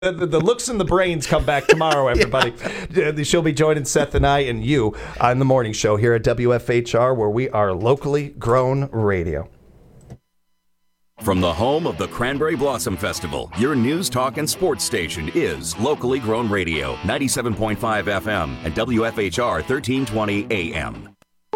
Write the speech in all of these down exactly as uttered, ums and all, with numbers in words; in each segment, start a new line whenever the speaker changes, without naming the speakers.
The, the, the looks and the brains come back tomorrow, everybody. Yeah. She'll be joining Seth and I and you on the morning show here at W F H R, where we are locally grown radio.
From the home of the Cranberry Blossom Festival, your news, talk, and sports station is Locally Grown Radio, ninety-seven point five F M and W F H R thirteen twenty A M.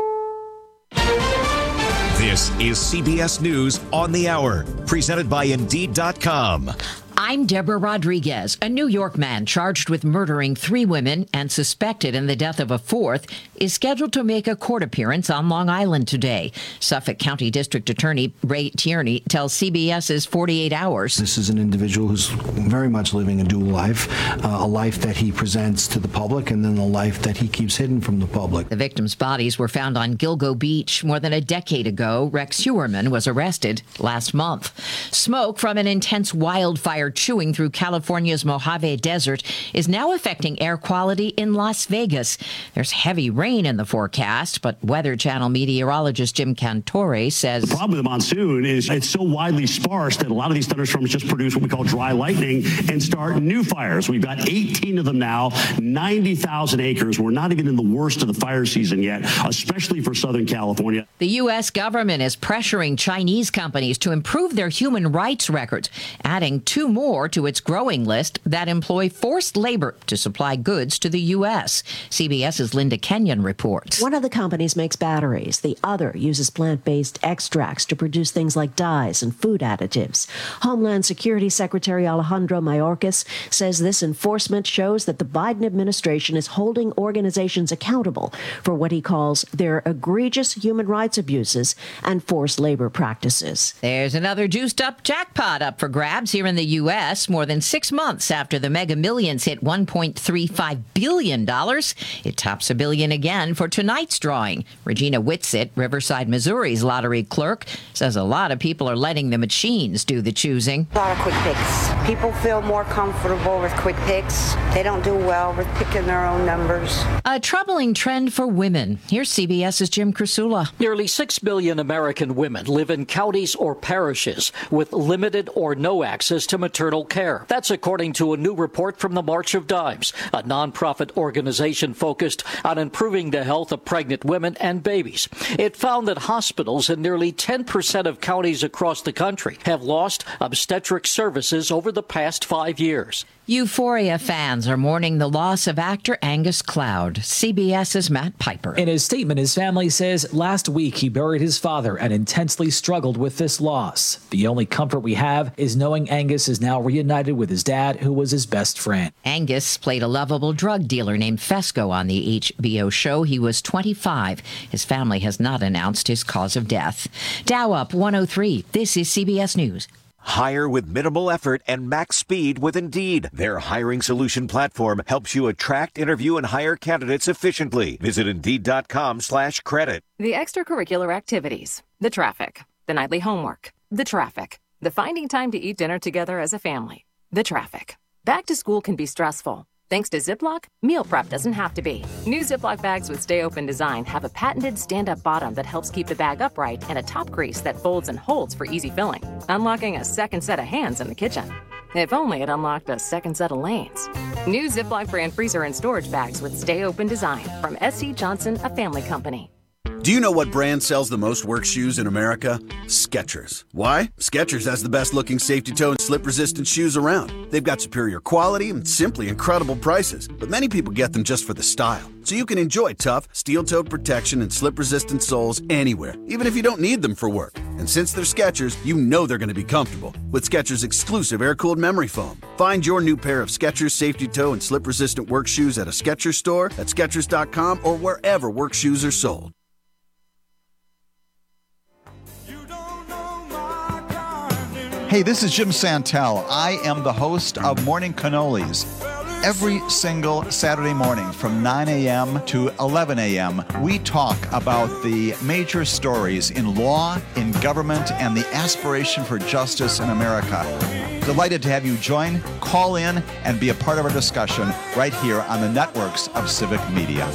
This is C B S News on the Hour, presented by Indeed dot com.
I'm Deborah Rodriguez. A New York man charged with murdering three women and suspected in the death of a fourth is scheduled to make a court appearance on Long Island today. Suffolk County District Attorney Ray Tierney tells CBS's forty-eight hours.
This is an individual who's very much living a dual life, uh, a life that he presents to the public and then the life that he keeps hidden from the public.
The victims' bodies were found on Gilgo Beach more than a decade ago. Rex Heuermann was arrested last month. Smoke from an intense wildfire chewing through California's Mojave Desert is now affecting air quality in Las Vegas. There's heavy rain in the forecast, but Weather Channel meteorologist Jim Cantore says
the problem with the monsoon is it's so widely sparse that a lot of these thunderstorms just produce what we call dry lightning and start new fires. We've got eighteen of them now, ninety thousand acres. We're not even in the worst of the fire season yet, especially for Southern California.
The U S government is pressuring Chinese companies to improve their human rights records, adding two more to its growing list that employ forced labor to supply goods to the U S. CBS's Linda Kenyon reports.
One of the companies makes batteries. The other uses plant-based extracts to produce things like dyes and food additives. Homeland Security Secretary Alejandro Mayorkas says this enforcement shows that the Biden administration is holding organizations accountable for what he calls their egregious human rights abuses and forced labor practices.
There's another juiced-up jackpot up for grabs here in the U S more than six months after the Mega Millions hit one point three five billion dollars. It tops a billion again for tonight's drawing. Regina Whitsitt, Riverside, Missouri's lottery clerk, says a lot of people are letting the machines do the choosing.
A lot of quick picks. People feel more comfortable with quick picks. They don't do well with picking their own numbers.
A troubling trend for women. Here's CBS's Jim Krasula.
Nearly six million American women live in counties or parishes with limited or no access to maternal care. That's according to a new report from the March of Dimes, a nonprofit organization focused on improving the health of pregnant women and babies. It found that hospitals in nearly ten percent of counties across the country have lost obstetric services over the past five years.
Euphoria fans are mourning the loss of actor Angus Cloud. CBS's Matt Piper.
In his statement, his family says last week he buried his father and intensely struggled with this loss. The only comfort we have is knowing Angus is now reunited with his dad, who was his best friend.
Angus played a lovable drug dealer named Fesco on the H B O show. He was twenty-five. His family has not announced his cause of death. Dow up one oh three. This is C B S News.
Hire with minimal effort and max speed with Indeed. Their hiring solution platform helps you attract, interview, and hire candidates efficiently. Visit Indeed dot com slash credit.
The extracurricular activities, the traffic, the nightly homework, the traffic, the finding time to eat dinner together as a family, the traffic. Back to school can be stressful. Thanks to Ziploc, meal prep doesn't have to be. New Ziploc bags with Stay Open design have a patented stand-up bottom that helps keep the bag upright and a top crease that folds and holds for easy filling, unlocking a second set of hands in the kitchen. If only it unlocked a second set of lanes. New Ziploc brand freezer and storage bags with Stay Open design from S C Johnson, a family company.
Do you know what brand sells the most work shoes in America? Skechers. Why? Skechers has the best looking safety toe and slip resistant shoes around. They've got superior quality and simply incredible prices, but many people get them just for the style. So you can enjoy tough, steel-toed protection and slip-resistant soles anywhere, even if you don't need them for work. And since they're Skechers, you know they're going to be comfortable with Skechers' exclusive air-cooled memory foam. Find your new pair of Skechers safety toe and slip-resistant work shoes at a Skechers store, at Skechers dot com, or wherever work shoes are sold.
Hey, this is Jim Santel. I am the host of Morning Cannolis. Every single Saturday morning from nine a.m. to eleven a.m., we talk about the major stories in law, in government, and the aspiration for justice in America. Delighted to have you join, call in, and be a part of our discussion right here on the networks of Civic Media.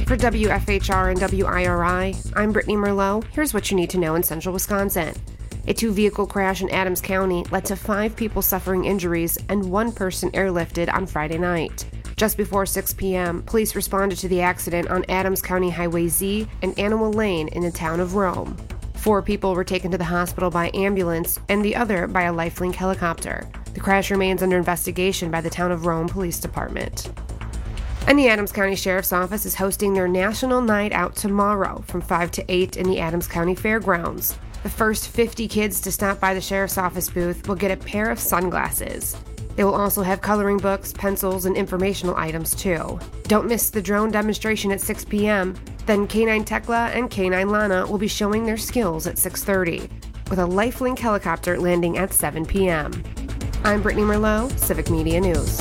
For W F H R and W I R I, I'm Brittany Merlot. Here's what you need to know in central Wisconsin. A two-vehicle crash in Adams County led to five people suffering injuries and one person airlifted on Friday night. Just before six p.m., police responded to the accident on Adams County Highway Z and Animal Lane in the town of Rome. Four people were taken to the hospital by ambulance and the other by a Lifelink helicopter. The crash remains under investigation by the town of Rome Police Department. And the Adams County Sheriff's Office is hosting their National Night Out tomorrow from five to eight in the Adams County Fairgrounds. The first fifty kids to stop by the Sheriff's Office booth will get a pair of sunglasses. They will also have coloring books, pencils, and informational items too. Don't miss the drone demonstration at six p.m. Then K nine Tekla and K nine Lana will be showing their skills at six thirty, with a Lifelink helicopter landing at seven p.m. I'm Brittany Merlot, Civic Media News.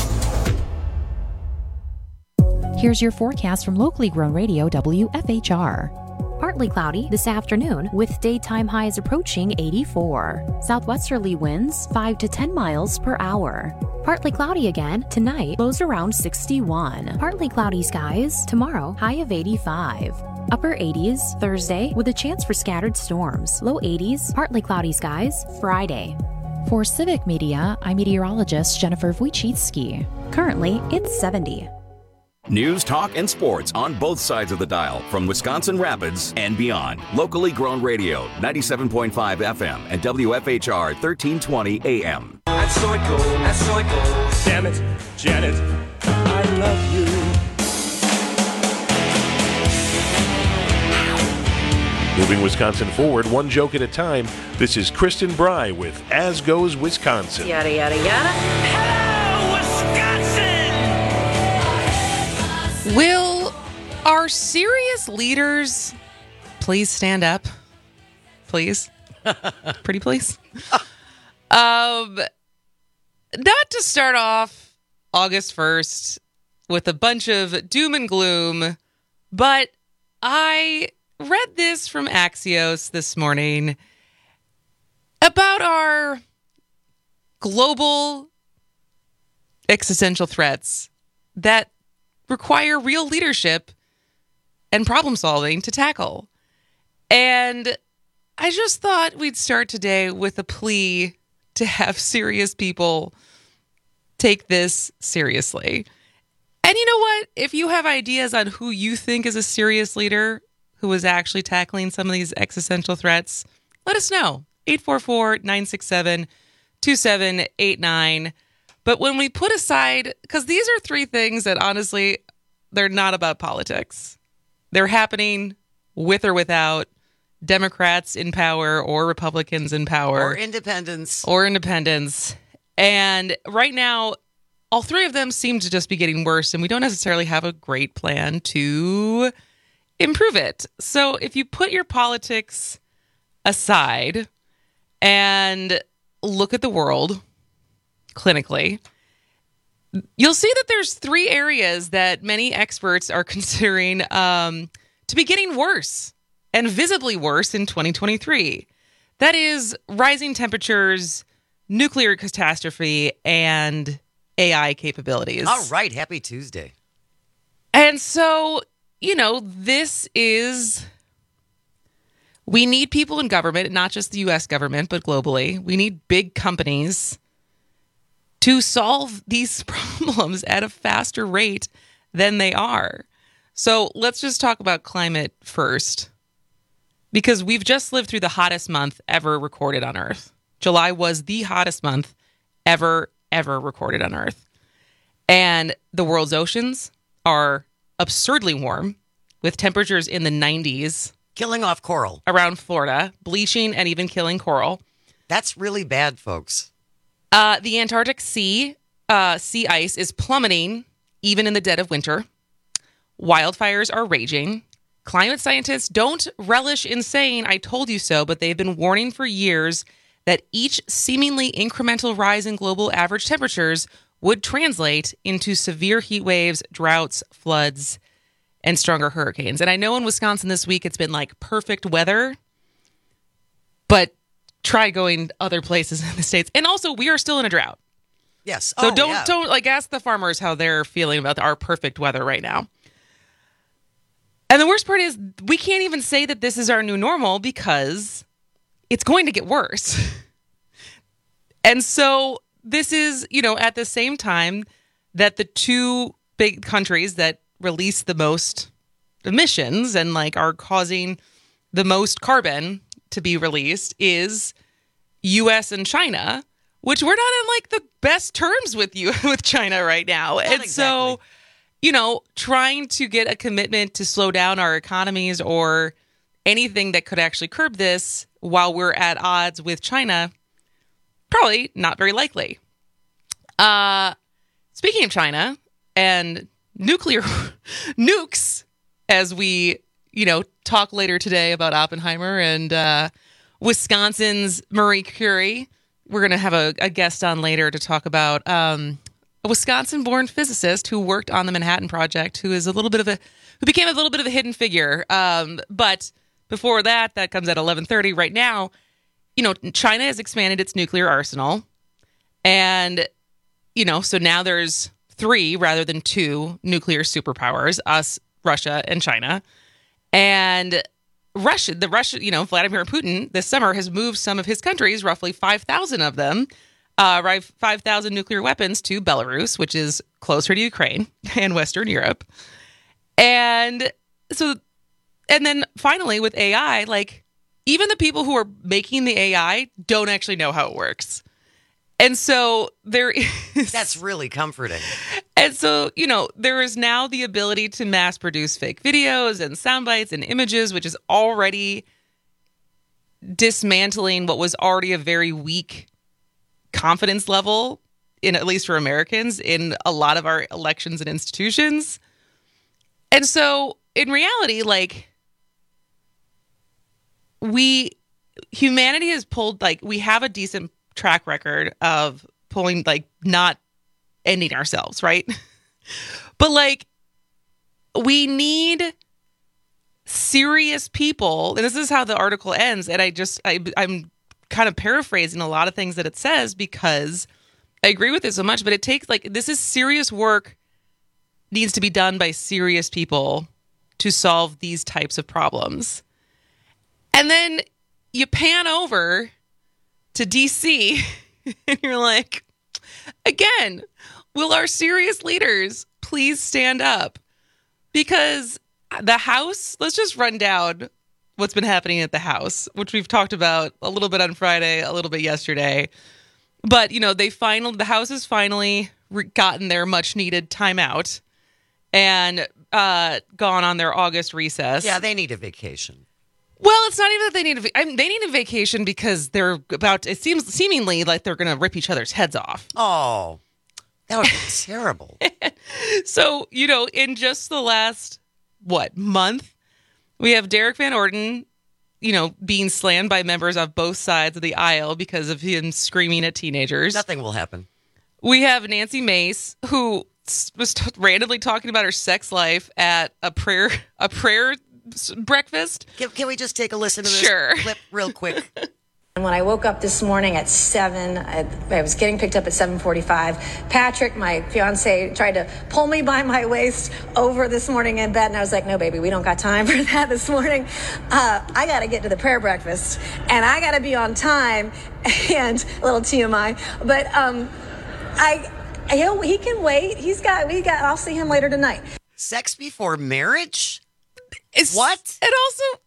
Here's your forecast from locally grown radio W F H R. Partly cloudy this afternoon with daytime highs approaching eighty-four. Southwesterly winds five to ten miles per hour. Partly cloudy again tonight, lows around sixty-one. Partly cloudy skies tomorrow, high of eighty-five. Upper eighties Thursday with a chance for scattered storms. Low eighties, partly cloudy skies Friday. For Civic Media, I'm meteorologist Jennifer Wojcicki. Currently, it's seventy.
News, talk, and sports on both sides of the dial from Wisconsin Rapids and beyond. Locally grown radio, ninety-seven point five F M and W F H R thirteen twenty A M.
That's so it goes, that's so it goes. Damn it, Janet, I love you.
Moving Wisconsin forward, one joke at a time, this is Kristen Bry with As Goes Wisconsin.
Yada, yada, yada.
Hello, Wisconsin!
Will our serious leaders please stand up? Please? Pretty please? um, not to start off August first with a bunch of doom and gloom, but I read this from Axios this morning about our global existential threats that require real leadership and problem solving to tackle. And I just thought we'd start today with a plea to have serious people take this seriously. And you know what? If you have ideas on who you think is a serious leader who is actually tackling some of these existential threats, let us know. eight four four, nine six seven, two seven eight nine. But when we put aside, because these are three things that honestly, they're not about politics. They're happening with or without Democrats in power or Republicans in power.
Or independents.
Or independents. And right now, all three of them seem to just be getting worse, and we don't necessarily have a great plan to improve it. So if you put your politics aside and look at the world clinically, you'll see that there's three areas that many experts are considering um, to be getting worse and visibly worse in twenty twenty-three. That is rising temperatures, nuclear catastrophe, and A I capabilities.
All right. Happy Tuesday.
And so, you know, this is, we need people in government, not just the U S government, but globally. We need big companies to solve these problems at a faster rate than they are. So let's just talk about climate first, because we've just lived through the hottest month ever recorded on Earth. July was the hottest month ever, ever recorded on Earth. And the world's oceans are absurdly warm, with temperatures in the nineties.
Killing off coral.
Around Florida, bleaching and even killing coral.
That's really bad, folks.
Uh, the Antarctic Sea, uh, sea ice is plummeting even in the dead of winter. Wildfires are raging. Climate scientists don't relish in saying, I told you so, but they've been warning for years that each seemingly incremental rise in global average temperatures would translate into severe heat waves, droughts, floods, and stronger hurricanes. And I know in Wisconsin this week it's been like perfect weather, but try going other places in the States. And also, we are still in a drought.
Yes.
So
oh,
don't
yeah.
don't like ask the farmers how they're feeling about our perfect weather right now. And the worst part is we can't even say that this is our new normal because it's going to get worse. And so this is, you know, at the same time that the two big countries that release the most emissions and like are causing the most carbon to be released is U S and China, which we're not in like the best terms with you with China right now.
Not
and
exactly.
so, you know, trying to get a commitment to slow down our economies or anything that could actually curb this while we're at odds with China, probably not very likely. Uh, speaking of China and nuclear nukes, as we, you know, talk later today about Oppenheimer and uh, Wisconsin's Marie Curie. We're going to have a, a guest on later to talk about um, a Wisconsin-born physicist who worked on the Manhattan Project, who is a little bit of a, who became a little bit of a hidden figure. Um, but before that, that comes at eleven thirty. Right now, you know, China has expanded its nuclear arsenal. And, you know, so now there's three rather than two nuclear superpowers, us, Russia, and China. And Russia, the Russia, you know, Vladimir Putin this summer has moved some of his countries, roughly five thousand of them, uh, five thousand nuclear weapons to Belarus, which is closer to Ukraine and Western Europe. And so, and then finally with A I, like even the people who are making the A I don't actually know how it works. And so there is...
That's really comforting.
And so, you know, there is now the ability to mass produce fake videos and sound bites and images, which is already dismantling what was already a very weak confidence level, in at least for Americans, in a lot of our elections and institutions. And so in reality, like, we, humanity has pulled, like, we have a decent track record of pulling, like, not ending ourselves, right? But like, we need serious people, and this is how the article ends, and I just I, I'm kind of paraphrasing a lot of things that it says because I agree with it so much, but it takes, like, this is serious work needs to be done by serious people to solve these types of problems. And then you pan over to D C and you're like, again, will our serious leaders please stand up? Because the House, let's just run down what's been happening at the House, which we've talked about a little bit on Friday, a little bit yesterday. But, you know, they finally, the House has finally re- gotten their much needed timeout and uh, gone on their August recess.
Yeah, they need a vacation.
Well, it's not even that they need a va- I mean, they need a vacation because they're about, it seems seemingly like they're going to rip each other's heads off.
Oh, that would be terrible.
So, you know, in just the last, what, month, we have Derek Van Orden, you know, being slammed by members of both sides of the aisle because of him screaming at teenagers.
Nothing will happen.
We have Nancy Mace, who was t- randomly talking about her sex life at a prayer, a prayer breakfast.
Can, can we just take a listen to this
sure.
clip real quick?
And when I woke up this morning at seven, I, I was getting picked up at seven forty-five. Patrick, my fiance, tried to pull me by my waist over this morning in bed, and I was like, no, baby, we don't got time for that this morning. Uh, I got to get to the prayer breakfast, and I got to be on time, and a little T M I, but um, I, he'll, he can wait. He's got, we got, I'll see him later tonight.
Sex before marriage?
It's,
what?
And also,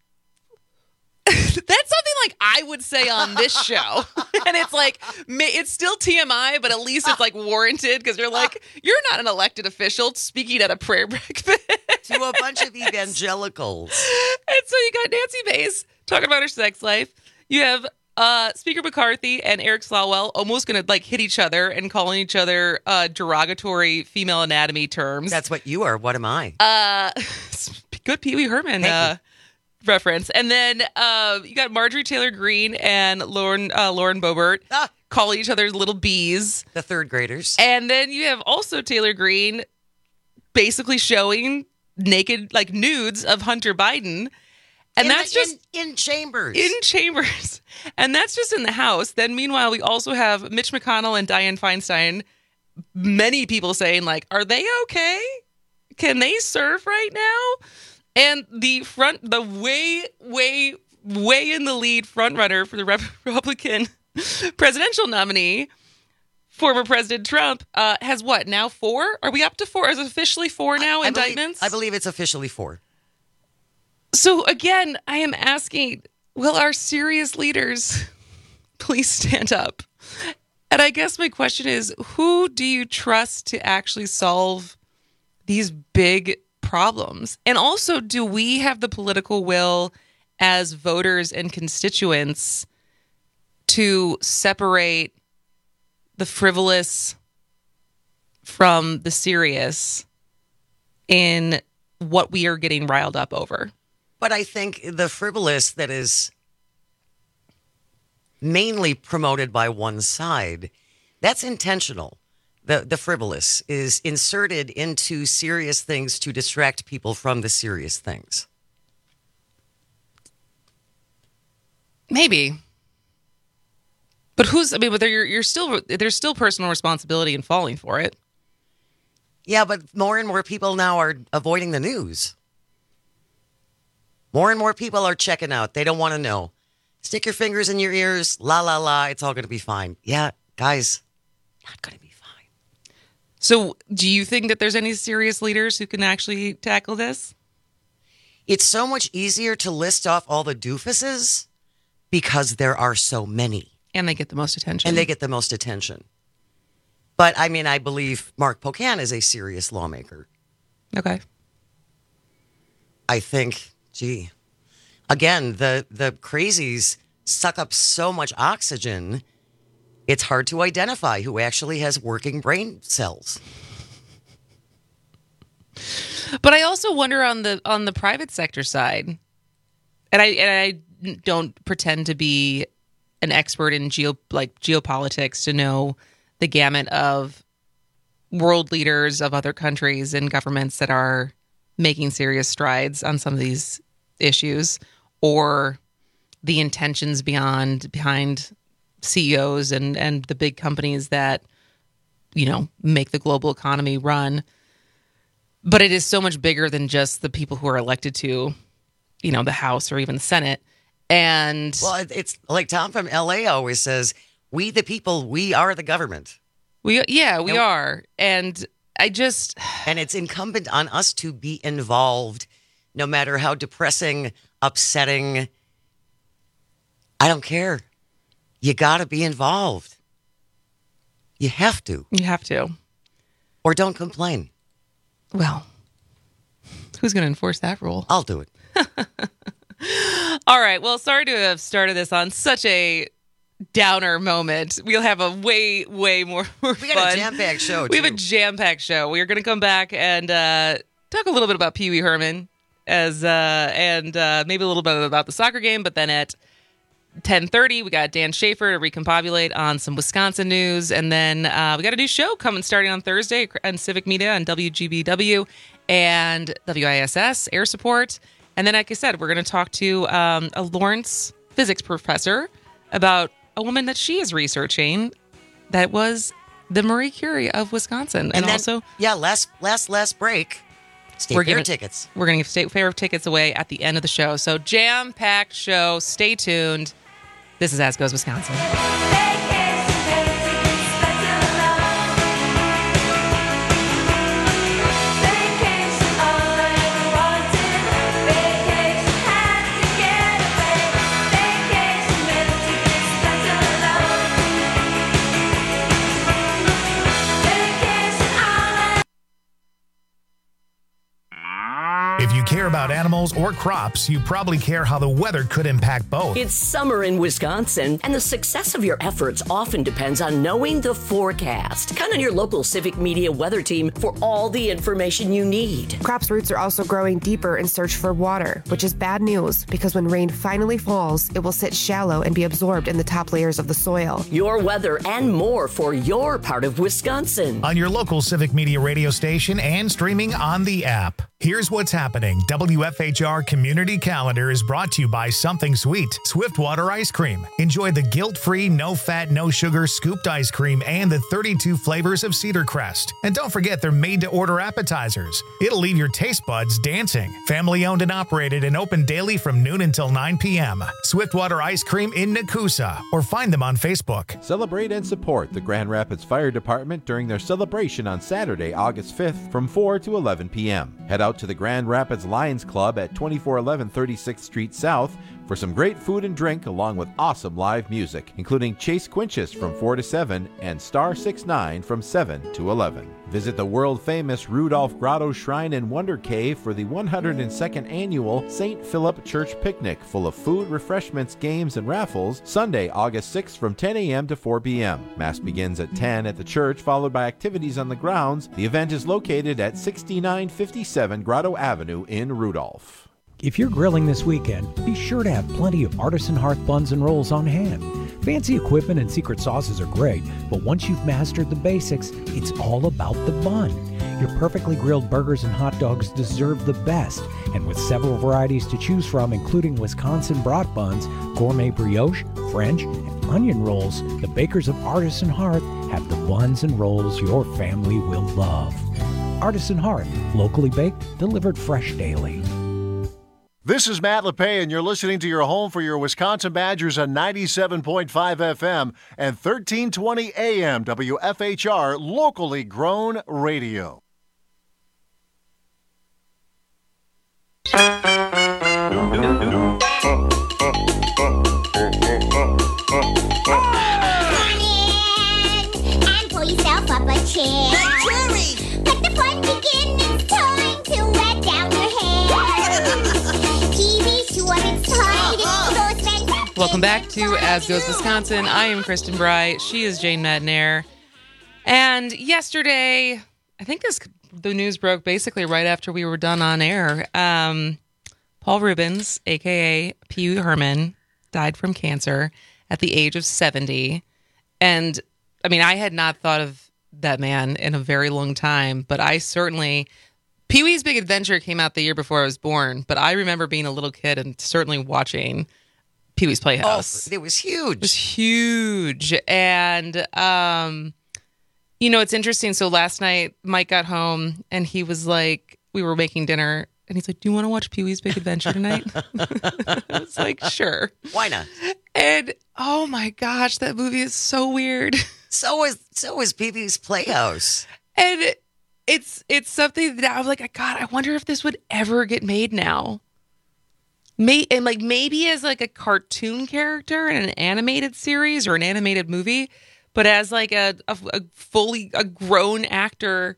that's something like I would say on this show. And it's like, it's still T M I, but at least it's like warranted because you're like, you're not an elected official speaking at a prayer breakfast.
To a bunch of evangelicals.
And so you got Nancy Mace talking about her sex life. You have uh, Speaker McCarthy and Eric Swalwell almost going to like hit each other and calling each other uh, derogatory female anatomy terms.
That's what you are. What am I?
Uh, good Pee Wee Herman uh, reference. And then uh, you got Marjorie Taylor Greene and Lauren uh, Lauren Boebert
ah.
calling each other little bees.
The third graders.
And then you have also Taylor Greene basically showing naked, like nudes of Hunter Biden. And
in
that's
the,
just
in, in chambers.
In chambers. And that's just in the House. Then meanwhile, we also have Mitch McConnell and Dianne Feinstein. Many people saying like, are they okay? Can they serve right now? And the front, the way, way, way in the lead front runner for the Republican presidential nominee, former President Trump, uh, has what, now four? Are we up to four? Is it officially four now,
I, I
indictments?
Believe, I believe it's officially four.
So again, I am asking, will our serious leaders please stand up? And I guess my question is, who do you trust to actually solve these big problems? And also, do we have the political will as voters and constituents to separate the frivolous from the serious in what we are getting riled up over?
But I think the frivolous that is mainly promoted by one side, that's intentional. The the frivolous is inserted into serious things to distract people from the serious things.
Maybe. But who's, I mean, but you're, you're still, there's still personal responsibility in falling for it.
Yeah, but more and more people now are avoiding the news. More and more people are checking out. They don't want to know. Stick your fingers in your ears. La, la, la. It's all going to be fine. Yeah, guys, not going to be fine.
So do you think that there's any serious leaders who can actually tackle this?
It's so much easier to list off all the doofuses because there are so many.
And they get the most attention.
And they get the most attention. But, I mean, I believe Mark Pocan is a serious lawmaker.
Okay.
I think, gee, again, the, the crazies suck up so much oxygen, it's hard to identify who actually has working brain cells.
But I also wonder on the on the private sector side, and I and I don't pretend to be an expert in geo like geopolitics to know the gamut of world leaders of other countries and governments that are making serious strides on some of these issues, or the intentions beyond behind C E Os and, and the big companies that, you know, make the global economy run. But it is so much bigger than just the people who are elected to, you know, the House or even the Senate. And
well, it's like Tom from L A always says, we the people, we are the government.
We yeah, we and, are. And I just
and it's incumbent on us to be involved, no matter how depressing, upsetting. I don't care. You got to be involved. You have to.
You have to.
Or don't complain.
Well, who's going to enforce that rule?
I'll do it.
All right. Well, sorry to have started this on such a downer moment. We'll have a way, way more, more
we got
fun.
a jam-packed show,
We
too.
have a jam-packed show. We are going to come back and uh, talk a little bit about Pee Wee Herman as uh, and uh, maybe a little bit about the soccer game. But then at ten thirty, we got Dan Schaefer to recombobulate on some Wisconsin news. And then uh, we got a new show coming starting on Thursday on Civic Media on W G B W and W I S S Air Support. And then, like I said, we're going to talk to um, a Lawrence physics professor about a woman that she is researching that was the Marie Curie of Wisconsin. And,
and then,
also,
yeah, last, last, last break, state
we're
fair
giving,
tickets.
We're going to give state fair tickets away at the end of the show. So jam-packed show. Stay tuned. This is As Goes Wisconsin.
If you care about animals or crops, you probably care how the weather could impact both.
It's summer in Wisconsin, and the success of your efforts often depends on knowing the forecast. Count on your local Civic Media weather team for all the information you need.
Crops' roots are also growing deeper in search for water, which is bad news because when rain finally falls, it will sit shallow and be absorbed in the top layers of the soil.
Your weather and more for your part of Wisconsin.
On your local Civic Media radio station and streaming on the app. Here's what's happening. W F H R Community Calendar is brought to you by Something Sweet, Swiftwater Ice Cream. Enjoy the guilt-free, no-fat, no-sugar scooped ice cream and the thirty-two flavors of Cedar Crest. And don't forget they're made-to-order appetizers. It'll leave your taste buds dancing. Family-owned and operated and open daily from noon until nine p.m. Swiftwater Ice Cream in Nakusa, or find them on Facebook.
Celebrate and support the Grand Rapids Fire Department during their celebration on Saturday, August fifth from four to eleven p.m. Head out to the Grand Rapids Lions Club at twenty-four eleven thirty-sixth Street South for some great food and drink along with awesome live music, including Chase Quinches from four to seven and Star six nine from seven to eleven. Visit the world-famous Rudolph Grotto Shrine and Wonder Cave for the one hundred second Annual Saint Philip Church Picnic, full of food, refreshments, games, and raffles, Sunday, August sixth from ten a.m. to four p.m. Mass begins at ten at the church, followed by activities on the grounds. The event is located at sixty-nine fifty-seven Grotto Avenue in Rudolph.
If you're grilling this weekend, be sure to have plenty of Artisan Hearth buns and rolls on hand. Fancy equipment and secret sauces are great, but once you've mastered the basics, it's all about the bun. Your perfectly grilled burgers and hot dogs deserve the best, and with several varieties to choose from, including Wisconsin brat buns, gourmet brioche, French, and onion rolls, the bakers of Artisan Hearth have the buns and rolls your family will love. Artisan Hearth, locally baked, delivered fresh daily.
This is Matt LePay, and you're listening to your home for your Wisconsin Badgers on ninety-seven point five F M and thirteen twenty A M W F H R, locally grown radio.
And pull yourself up a chair. Let the fun begin. It's time to let down your hair. T V show, it's time to go.
Welcome back to As Goes Wisconsin. I am Kristen Bry. She is Jane Madnair. And yesterday, I think this the news broke basically right after we were done on air. Um, Paul Reubens, a k a. Pee Wee Herman, died from cancer at the age of seventy. And, I mean, I had not thought of that man in a very long time, but I certainly... Pee-wee's Big Adventure came out the year before I was born, but I remember being a little kid and certainly watching Pee-wee's Playhouse.
Oh, it was huge.
It was huge. And, um, you know, it's interesting. So last night, Mike got home and he was like, we were making dinner and he's like, do you want to watch Pee-wee's Big Adventure tonight? I was like, sure.
Why not?
And, oh my gosh, that movie is so weird.
So is, so is Pee-wee's Playhouse.
And it's it's something that I'm like, God, I wonder if this would ever get made now. May and like maybe as like a cartoon character in an animated series or an animated movie, but as like a, a, a fully a grown actor,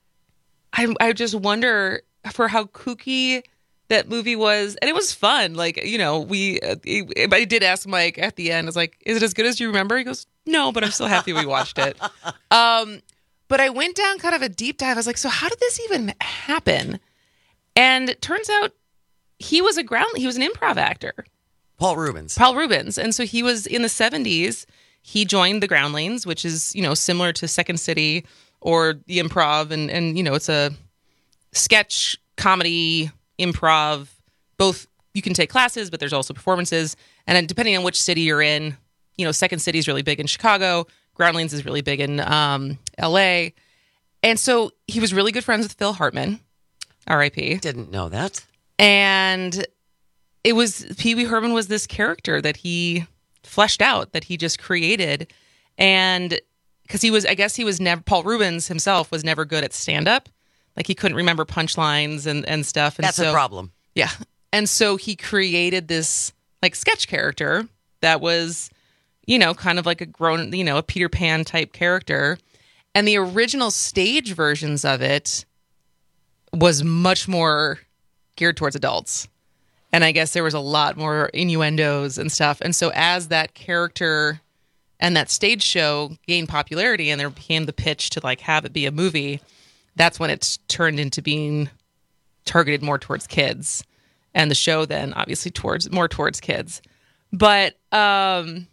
I I just wonder for how kooky that movie was. And it was fun. Like, you know, we uh, I did ask Mike at the end. I was like, is it as good as you remember? He goes, no, but I'm still happy we watched it. Um. But I went down kind of a deep dive. I was like, so how did this even happen? And it turns out he was a ground, he was an improv actor.
Paul Reubens.
Paul Reubens. And so he was in the seventies, he joined the Groundlings, which is, you know, similar to Second City or the Improv. And, and you know, it's a sketch, comedy, improv. Both you can take classes, but there's also performances. And then depending on which city you're in, you know, Second City is really big in Chicago. Groundlings is really big in um, L A. And so he was really good friends with Phil Hartman, R I P.
Didn't know that.
And it was, Pee Wee Herman was this character that he fleshed out, that he just created. And because he was, I guess he was never, Paul Reubens himself was never good at stand-up. Like he couldn't remember punchlines and, and stuff. And
That's
so,
a problem.
Yeah. And so he created this like sketch character that was, you know, kind of like a grown, you know, a Peter Pan type character. And the original stage versions of it was much more geared towards adults. And I guess there was a lot more innuendos and stuff. And so as that character and that stage show gained popularity and there became the pitch to like have it be a movie, that's when it turned into being targeted more towards kids. And the show then obviously towards more towards kids. But, um...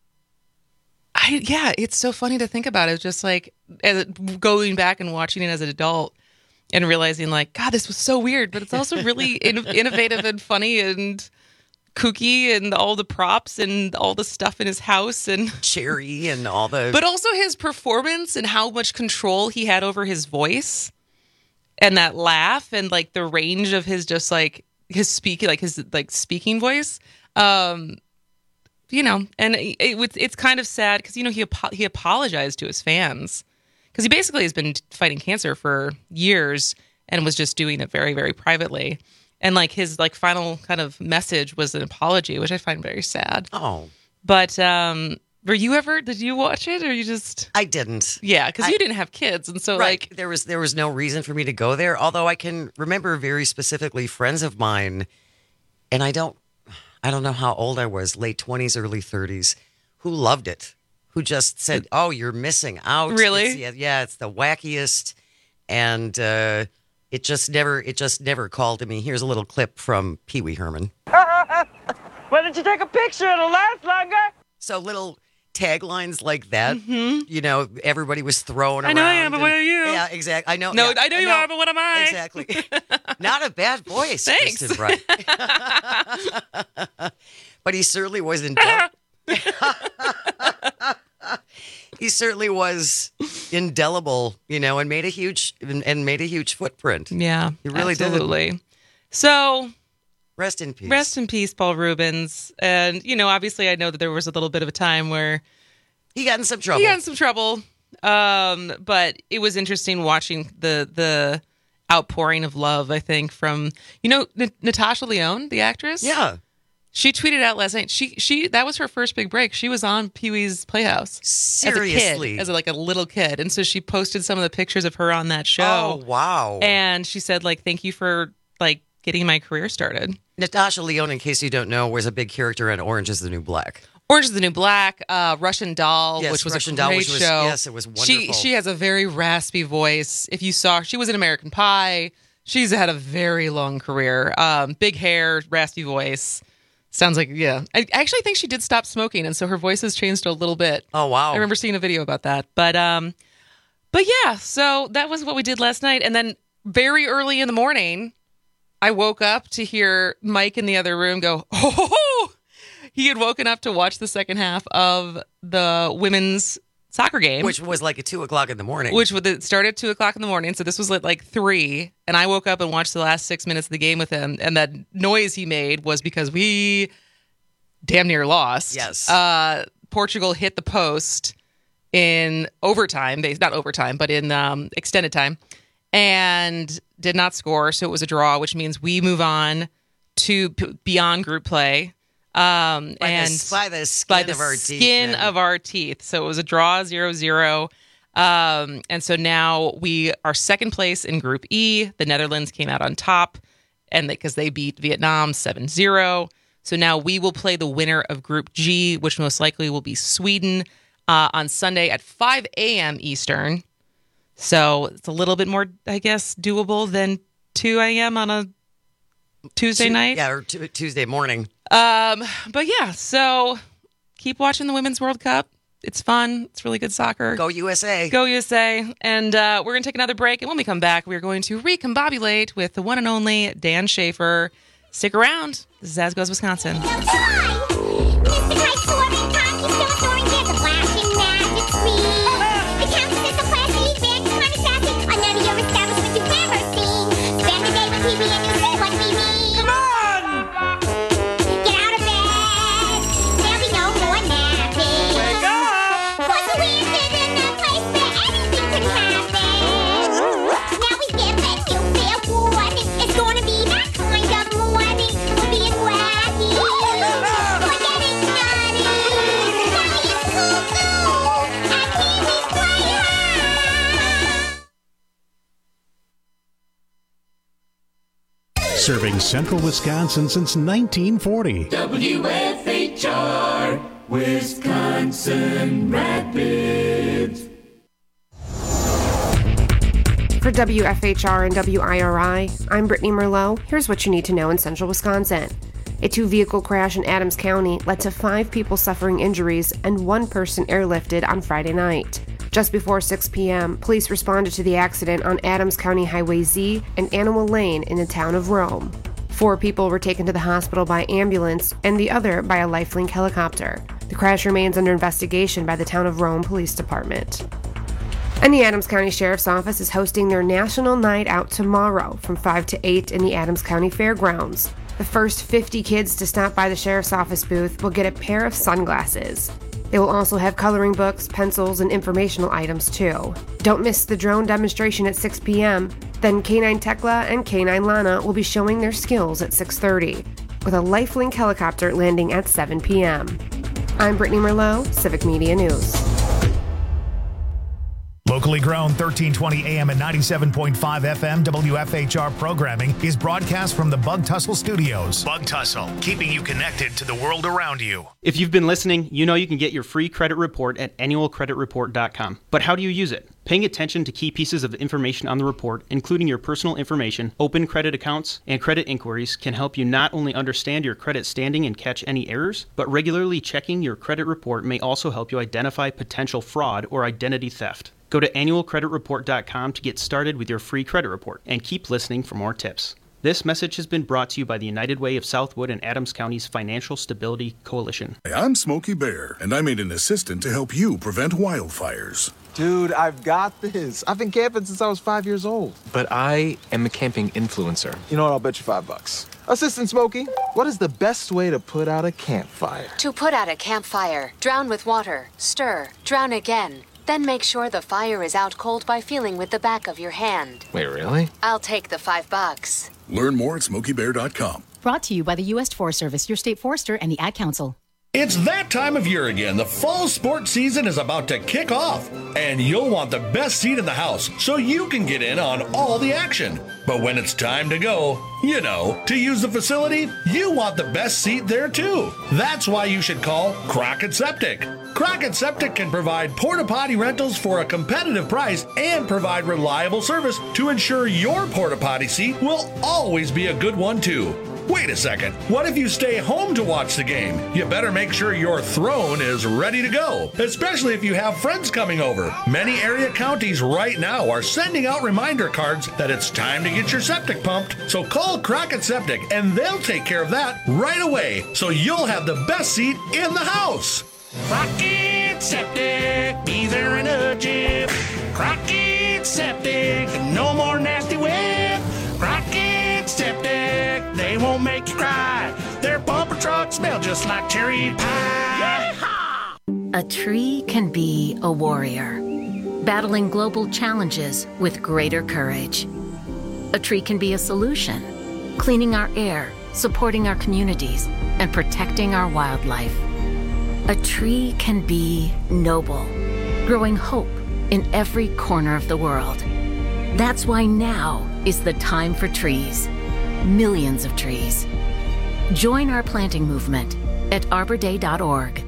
I, yeah, it's so funny to think about. It's just like as it, going back and watching it as an adult. and realizing like, God, this was so weird, but it's also really in- innovative and funny and kooky, and all the props and all the stuff in his house and
Cherry and all the.
But also his performance and how much control he had over his voice and that laugh and like the range of his just like his speaking, like his like speaking voice. Um, you know, and it, it, it's kind of sad because, you know, he apo- he apologized to his fans because he basically has been fighting cancer for years and was just doing it very, very privately. And like his like final kind of message was an apology, which I find very sad.
Oh,
but um, were you ever? Did you watch it, or you just?
I didn't.
Yeah, because you didn't have kids, and so
right.
like
there was there was no reason for me to go there. Although I can remember very specifically friends of mine, and I don't, I don't know how old I was, late twenties, early thirties, who loved it, who just said, "Oh, you're missing out."
Really?
It's, yeah, yeah, it's the wackiest, and. uh It just never, it just never called to me. Here's a little clip from Pee Wee Herman.
Why didn't you take a picture? It'll last longer.
So little taglines like that,
mm-hmm.
you know, everybody was throwing
I
around.
know I am, but
and,
what are you?
Yeah, exactly. I know.
No,
yeah,
I know you are, but what am I?
Exactly. Not a bad voice,
Thanks.
Kristen Bright. But he certainly was indelible. He certainly was indelible, you know, and made a huge and made a huge footprint.
Yeah,
he really
absolutely.
did.
So,
rest in peace.
Rest in peace, Paul Rubens. And you know, obviously, I know that there was a little bit of a time where
he got in some trouble.
He got in some trouble. Um, but it was interesting watching the the outpouring of love. I think from you know N- Natasha Lyonne, the actress.
Yeah.
She tweeted out last night. She she that was her first big break. She was on Pee Wee's Playhouse
Seriously,
as a kid, as a, like a little kid, and so she posted some of the pictures of her on that show.
Oh wow!
And she said like, "Thank you for like getting my career started."
Natasha Lyonne, in case you don't know, was a big character in Orange Is the New Black.
Orange Is the New Black, uh, Russian Doll,
yes,
which was
Russian
a
Doll,
great
which was,
show.
Yes, it was wonderful.
She she has a very raspy voice. If you saw, she was in American Pie. She's had a very long career. Um, big hair, raspy voice. Sounds like, yeah. I actually think she did stop smoking, and so her voice has changed a little bit.
Oh, wow.
I remember seeing a video about that. But um, but yeah, so that was what we did last night. And then very early in the morning, I woke up to hear Mike in the other room go, oh, ho, ho! He had woken up to watch the second half of the women's soccer game.
Which was like at two o'clock in the morning.
Which would start at two o'clock in the morning. So this was at like three. And I woke up and watched the last six minutes of the game with him. And that noise he made was because we damn near lost.
Yes.
Uh, Portugal hit the post in overtime. They, not overtime, but in um, extended time. And did not score. So it was a draw, which means we move on to p- beyond group play. Um,
by
and
the, by the skin
by the
of our teeth.
skin
man.
of our teeth. So it was a draw, zero zero. Um, and so now we are second place in Group E. The Netherlands came out on top, and because they, they beat Vietnam seven zero. So now we will play the winner of Group G, which most likely will be Sweden, uh, on Sunday at five a.m. Eastern. So it's a little bit more, I guess, doable than two a.m. on a Tuesday
Tu-
night.
Yeah, or t- Tuesday morning.
Um, but yeah, so keep watching the Women's World Cup. It's fun. It's really good soccer.
Go U S A.
Go U S A. And uh, we're going to take another break. And when we come back, we're going to recombobulate with the one and only Dan Schaefer. Stick around. This is As Goes Wisconsin.
Serving central Wisconsin since nineteen forty.
W F H R, Wisconsin Rapids.
For W F H R and W I R I, I'm Brittany Merlot. Here's what you need to know in central Wisconsin. A two-vehicle crash in Adams County led to five people suffering injuries and one person airlifted on Friday night. Just before six p.m., police responded to the accident on Adams County Highway Z and Animal Lane in the town of Rome. Four people were taken to the hospital by ambulance and the other by a Lifelink helicopter. The crash remains under investigation by the town of Rome Police Department. And the Adams County Sheriff's Office is hosting their National Night Out tomorrow from five to eight in the Adams County Fairgrounds. The first fifty kids to stop by the Sheriff's Office booth will get a pair of sunglasses. They will also have coloring books, pencils, and informational items too. Don't miss the drone demonstration at six p.m. Then K nine Tekla and K nine Lana will be showing their skills at six thirty, with a Lifelink helicopter landing at seven p.m. I'm Brittany Merlot, Civic Media News.
Locally grown thirteen twenty A M and ninety-seven point five F M W F H R programming is broadcast from the Bug Tussle Studios. Bug Tussle, keeping you connected to the world around you.
If you've been listening, you know you can get your free credit report at annual credit report dot com. But how do you use it? Paying attention to key pieces of information on the report, including your personal information, open credit accounts, and credit inquiries, can help you not only understand your credit standing and catch any errors, but regularly checking your credit report may also help you identify potential fraud or identity theft. Go to annual credit report dot com to get started with your free credit report, and keep listening for more tips. This message has been brought to you by the United Way of Southwood and Adams County's Financial Stability Coalition.
Hey, I'm Smokey Bear, and I made an assistant to help you prevent wildfires.
Dude, I've got this. I've been camping since I was five years old.
But I am a camping influencer.
You know what? I'll bet you five bucks. Assistant Smokey, what is the best way to put out a campfire?
To put out a campfire, drown with water, stir, drown again. Then make sure the fire is out cold by feeling with the back of your hand.
Wait, really?
I'll take the five bucks.
Learn more at smokey bear dot com.
Brought to you by the U S Forest Service, your state forester, and the Ad Council.
It's that time of year again. The fall sports season is about to kick off, and you'll want the best seat in the house so you can get in on all the action. But when it's time to go, you know, to use the facility, you want the best seat there too. That's why you should call Crockett Septic. Crockett Septic can provide porta potty rentals for a competitive price and provide reliable service to ensure your porta potty seat will always be a good one too. Wait a second, what if you stay home to watch the game? You better make sure your throne is ready to go, especially if you have friends coming over. Many area counties right now are sending out reminder cards that it's time to get your septic pumped. So call Crockett Septic and they'll take care of that right away, so you'll have the best seat in the house.
Crockett Septic, be there in a jiff. Crockett Septic, no more nasty whip. Crockett Septic, they won't make you cry. Their bumper trucks smell just like cherry pie. Yeehaw!
A tree can be a warrior, battling global challenges with greater courage. A tree can be a solution, cleaning our air, supporting our communities, and protecting our wildlife. A tree can be noble, growing hope in every corner of the world. That's why now is the time for trees. Millions of trees. Join our planting movement at arbor day dot org.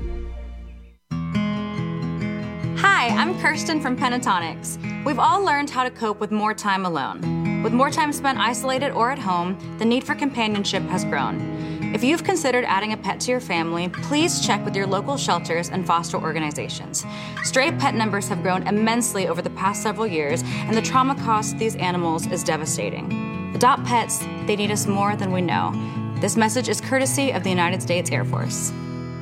Hi, I'm Kirsten from Pentatonics. We've all learned how to cope with more time alone. With more time spent isolated or at home, the need for companionship has grown. If you've considered adding a pet to your family, please check with your local shelters and foster organizations. Stray pet numbers have grown immensely over the past several years, and the trauma caused to these animals is devastating. Adopt pets, they need us more than we know. This message is courtesy of the United States Air Force.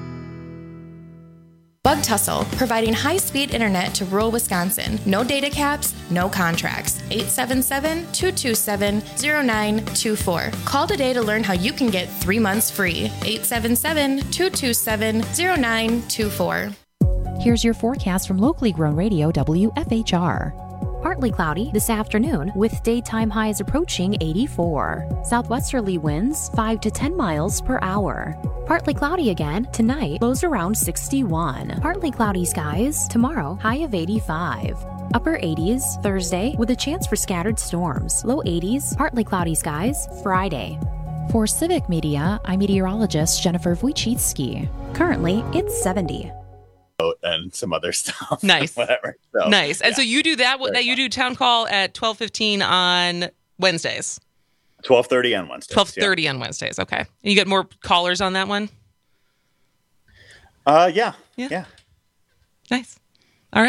Bug Tussle, providing high-speed internet to rural Wisconsin. No data caps, no contracts. eight seven seven, two two seven, zero nine two four. Call today to learn how you can get three months free. eight seven seven, two two seven, zero nine two four.
Here's your forecast from locally grown radio W F H R. Partly cloudy this afternoon with daytime highs approaching eighty-four. Southwesterly winds five to ten miles per hour. Partly cloudy again tonight, lows around sixty-one. Partly cloudy skies tomorrow, high of eighty-five. Upper eighties Thursday with a chance for scattered storms. Low eighties, partly cloudy skies Friday. For Civic Media, I'm meteorologist Jennifer Wojcicki. Currently, it's seventy.
And some other stuff.
Nice.
Whatever. So,
nice. And
yeah.
so you do that, that you do town call at twelve fifteen on Wednesdays.
twelve thirty on Wednesdays.
twelve thirty yeah. on Wednesdays. Okay. And you get more callers on that one?
Uh, yeah.
Yeah.
Yeah.
Nice. All right.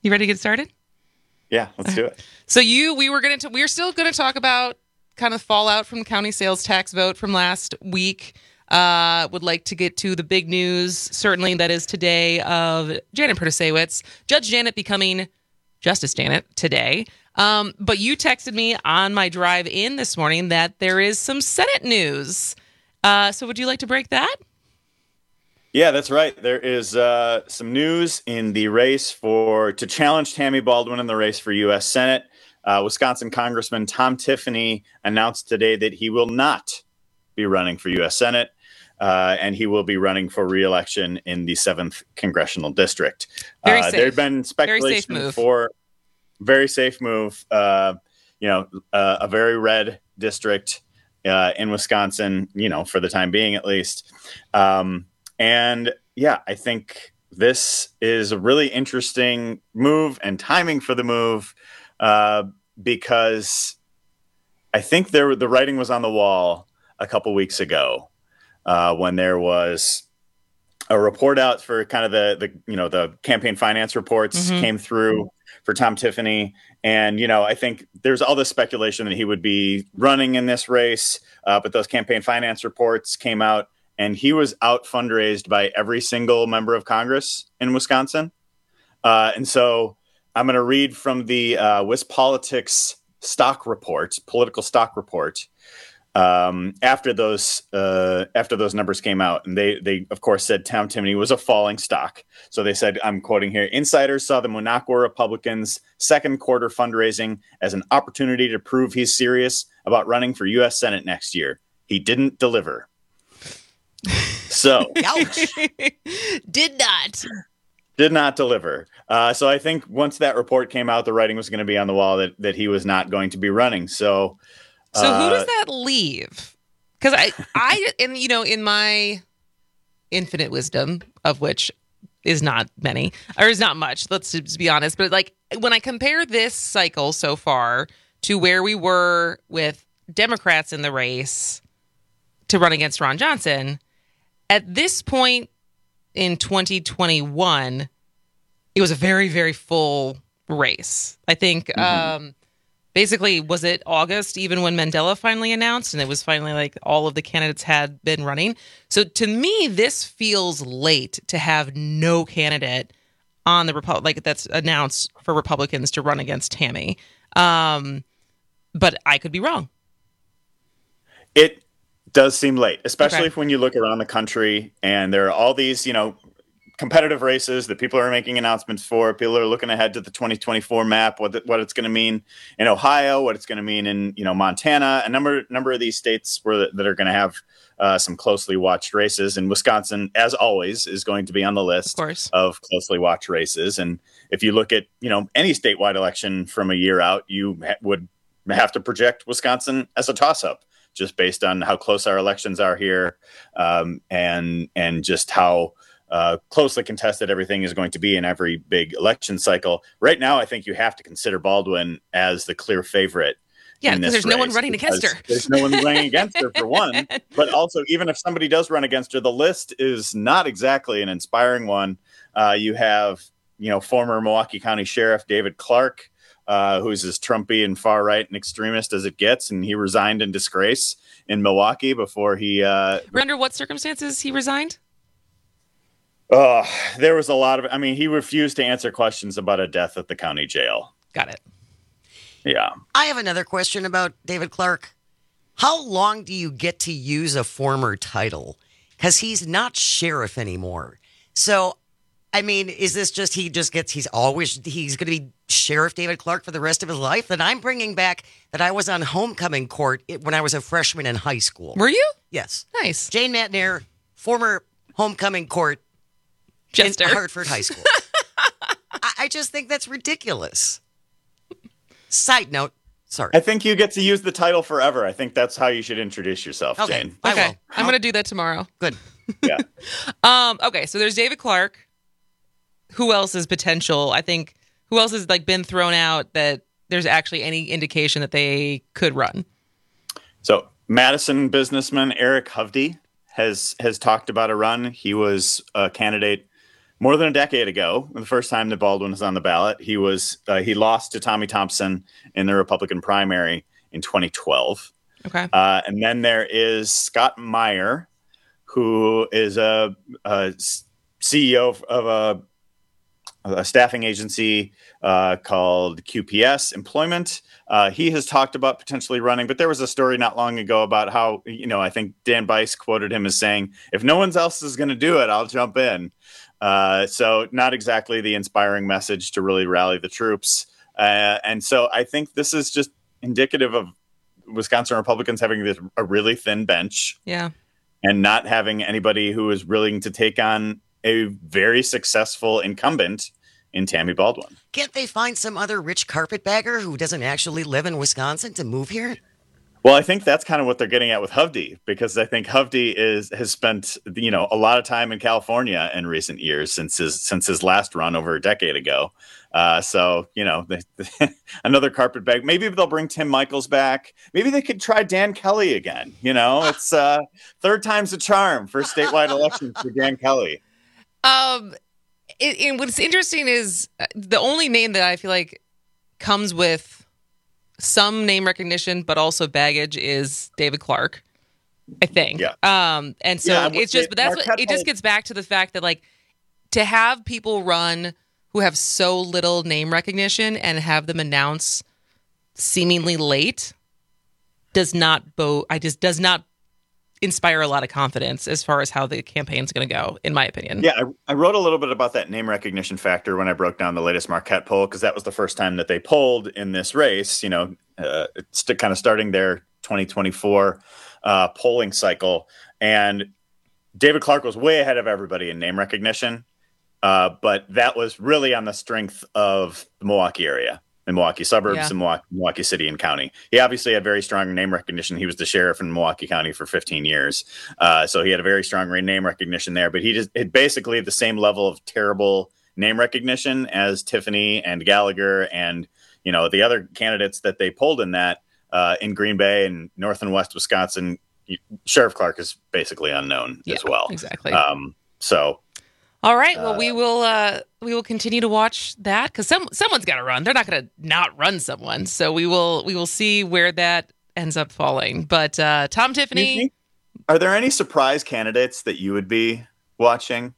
You ready to get started?
Yeah, let's do it.
So you, we were going to, we are still going to talk about kind of fallout from the county sales tax vote from last week. Uh, would like to get to the big news, certainly that is today, of Janet Protasiewicz, Judge Janet becoming Justice Janet today. Um, but you texted me on my drive in this morning that there is some Senate news. Uh, so would you like to break that?
Yeah, that's right. There is uh, some news in the race for to challenge Tammy Baldwin in the race for U S Senate. Uh, Wisconsin Congressman Tom Tiffany announced today that he will not be running for U S Senate, uh, and he will be running for re-election in the seventh Congressional District.
Very
uh,
safe.
There had been speculation
very safe
for very safe move. Uh, you know, uh, a very red district uh, in Wisconsin. You know, for the time being, at least. Um, And yeah, I think this is a really interesting move and timing for the move uh, because I think there the writing was on the wall a couple weeks ago uh, when there was a report out for kind of the, the you know, the campaign finance reports
Mm-hmm.
came through for Tom Tiffany. And, you know, I think there's all this speculation that he would be running in this race, uh, but those campaign finance reports came out. And he was out fundraised by every single member of Congress in Wisconsin. Uh, and so I'm going to read from the uh, WisPolitics stock report, political stock report, um, after those uh, after those numbers came out. And they, they of course, said Tom Tiffany was a falling stock. So they said, I'm quoting here, insiders saw the Monaco Republicans' second quarter fundraising as an opportunity to prove he's serious about running for U S Senate next year. He didn't deliver. So,
ouch.
Did not.
Did not deliver. Uh, so I think once that report came out, the writing was going to be on the wall that, that he was not going to be running. So,
So
uh,
who does that leave? Because I, I, and you know, in my infinite wisdom, of which is not many, or is not much, let's just be honest, but like when I compare this cycle so far to where we were with Democrats in the race to run against Ron Johnson, at this point in twenty twenty-one, it was a very, very full race. I think mm-hmm. um, basically, was it August, even when Mandela finally announced, and it was finally like all of the candidates had been running. So to me, this feels late to have no candidate on the Repu- like that's announced for Republicans to run against Tammy. Um, but I could be wrong.
It does seem late, especially
Okay.
if when you look around the country and there are all these, you know, competitive races that people are making announcements for. People are looking ahead to the twenty twenty-four map, what the, what it's going to mean in Ohio, what it's going to mean in, you know, Montana, a number number of these states where that are going to have uh, some closely watched races. And Wisconsin, as always, is going to be on the list
of, course.
of closely watched races. And if you look at, you know, any statewide election from a year out, you ha- would have to project Wisconsin as a toss-up, just based on how close our elections are here, um, and and just how uh, closely contested everything is going to be in every big election cycle. Right now, I think you have to consider Baldwin as the clear favorite.
Yeah,
in
because
this
there's no one
race,
running against her.
There's no one running against her, for one. But also, even if somebody does run against her, the list is not exactly an inspiring one. Uh, you have, you know, former Milwaukee County Sheriff David Clark, Uh, who's as Trumpy and far right and extremist as it gets, and he resigned in disgrace in Milwaukee before he. Uh,
Under what circumstances he resigned?
Oh, there was a lot of. I mean, he refused to answer questions about a death at the county jail.
Got it.
Yeah.
I have another question about David Clark. How long do you get to use a former title? Because he's not sheriff anymore. So, I mean, is this just he just gets, he's always, he's going to be Sheriff David Clark for the rest of his life? Then I'm bringing back that I was on homecoming court when I was a freshman in high school.
Were you?
Yes.
Nice.
Jane Matnair, former homecoming court
Jester.
in Hartford High School. I, I just think that's ridiculous. Side note, sorry.
I think you get to use the title forever. I think that's how you should introduce yourself,
Okay.
Jane.
I
Okay,
will.
I'm going to do that tomorrow.
Good.
Yeah.
Um. Okay, so there's David Clark. Who else is potential? I think who else has like been thrown out that there's actually any indication that they could run?
So Madison businessman Eric Hovde has has talked about a run. He was a candidate more than a decade ago, the first time that Baldwin was on the ballot, he was uh, he lost to Tommy Thompson in the Republican primary in twenty twelve.
Okay.
Uh, and then there is Scott Meyer, who is a, a C E O of, of a a staffing agency uh, called Q P S Employment. Uh, he has talked about potentially running, but there was a story not long ago about how, you know, I think Dan Bice quoted him as saying, if no one else is going to do it, I'll jump in. Uh, so not exactly the inspiring message to really rally the troops. Uh, and so I think this is just indicative of Wisconsin Republicans having this, a really thin bench.
Yeah.
And not having anybody who is willing to take on a very successful incumbent in Tammy Baldwin.
Can't they find some other rich carpetbagger who doesn't actually live in Wisconsin to move here?
Well, I think that's kind of what they're getting at with Hovde, because I think Hovde is has spent, you know, a lot of time in California in recent years since his since his last run over a decade ago. Uh, so, you know, they, another carpetbag. Maybe they'll bring Tim Michaels back. Maybe they could try Dan Kelly again. You know, it's uh, third time's a charm for statewide elections for Dan Kelly.
Um, it, and what's interesting is the only name that I feel like comes with some name recognition, but also baggage is David Clark, I think.
Yeah.
Um, and so
Yeah,
it's just, but that's what,
Marquette
it just
Hall-
gets back to the fact that like to have people run who have so little name recognition and have them announce seemingly late does not bo I just does not inspire a lot of confidence as far as how the campaign's going to go, in my opinion.
Yeah, I, I wrote a little bit about that name recognition factor when I broke down the latest Marquette poll, because that was the first time that they polled in this race, you know, uh, it's kind of starting their twenty twenty-four uh, polling cycle. And David Clark was way ahead of everybody in name recognition, uh, but that was really on the strength of the Milwaukee area. The Milwaukee suburbs
Yeah.
and Milwaukee, Milwaukee City and County. He obviously had very strong name recognition. He was the sheriff in Milwaukee County for fifteen years. Uh, so he had a very strong name recognition there, but he just had basically the same level of terrible name recognition as Tiffany and Gallagher and, you know, the other candidates that they polled in that uh, in Green Bay and North and West Wisconsin. Sheriff Clark is basically unknown
Yeah,
as well.
exactly.
Um, so
All right. Well,
Uh,
we will uh, we will continue to watch that because some someone's got to run. They're not going to not run someone. So we will we will see where that ends up falling. But uh, Tom Tiffany,
are there any surprise candidates that you would be watching?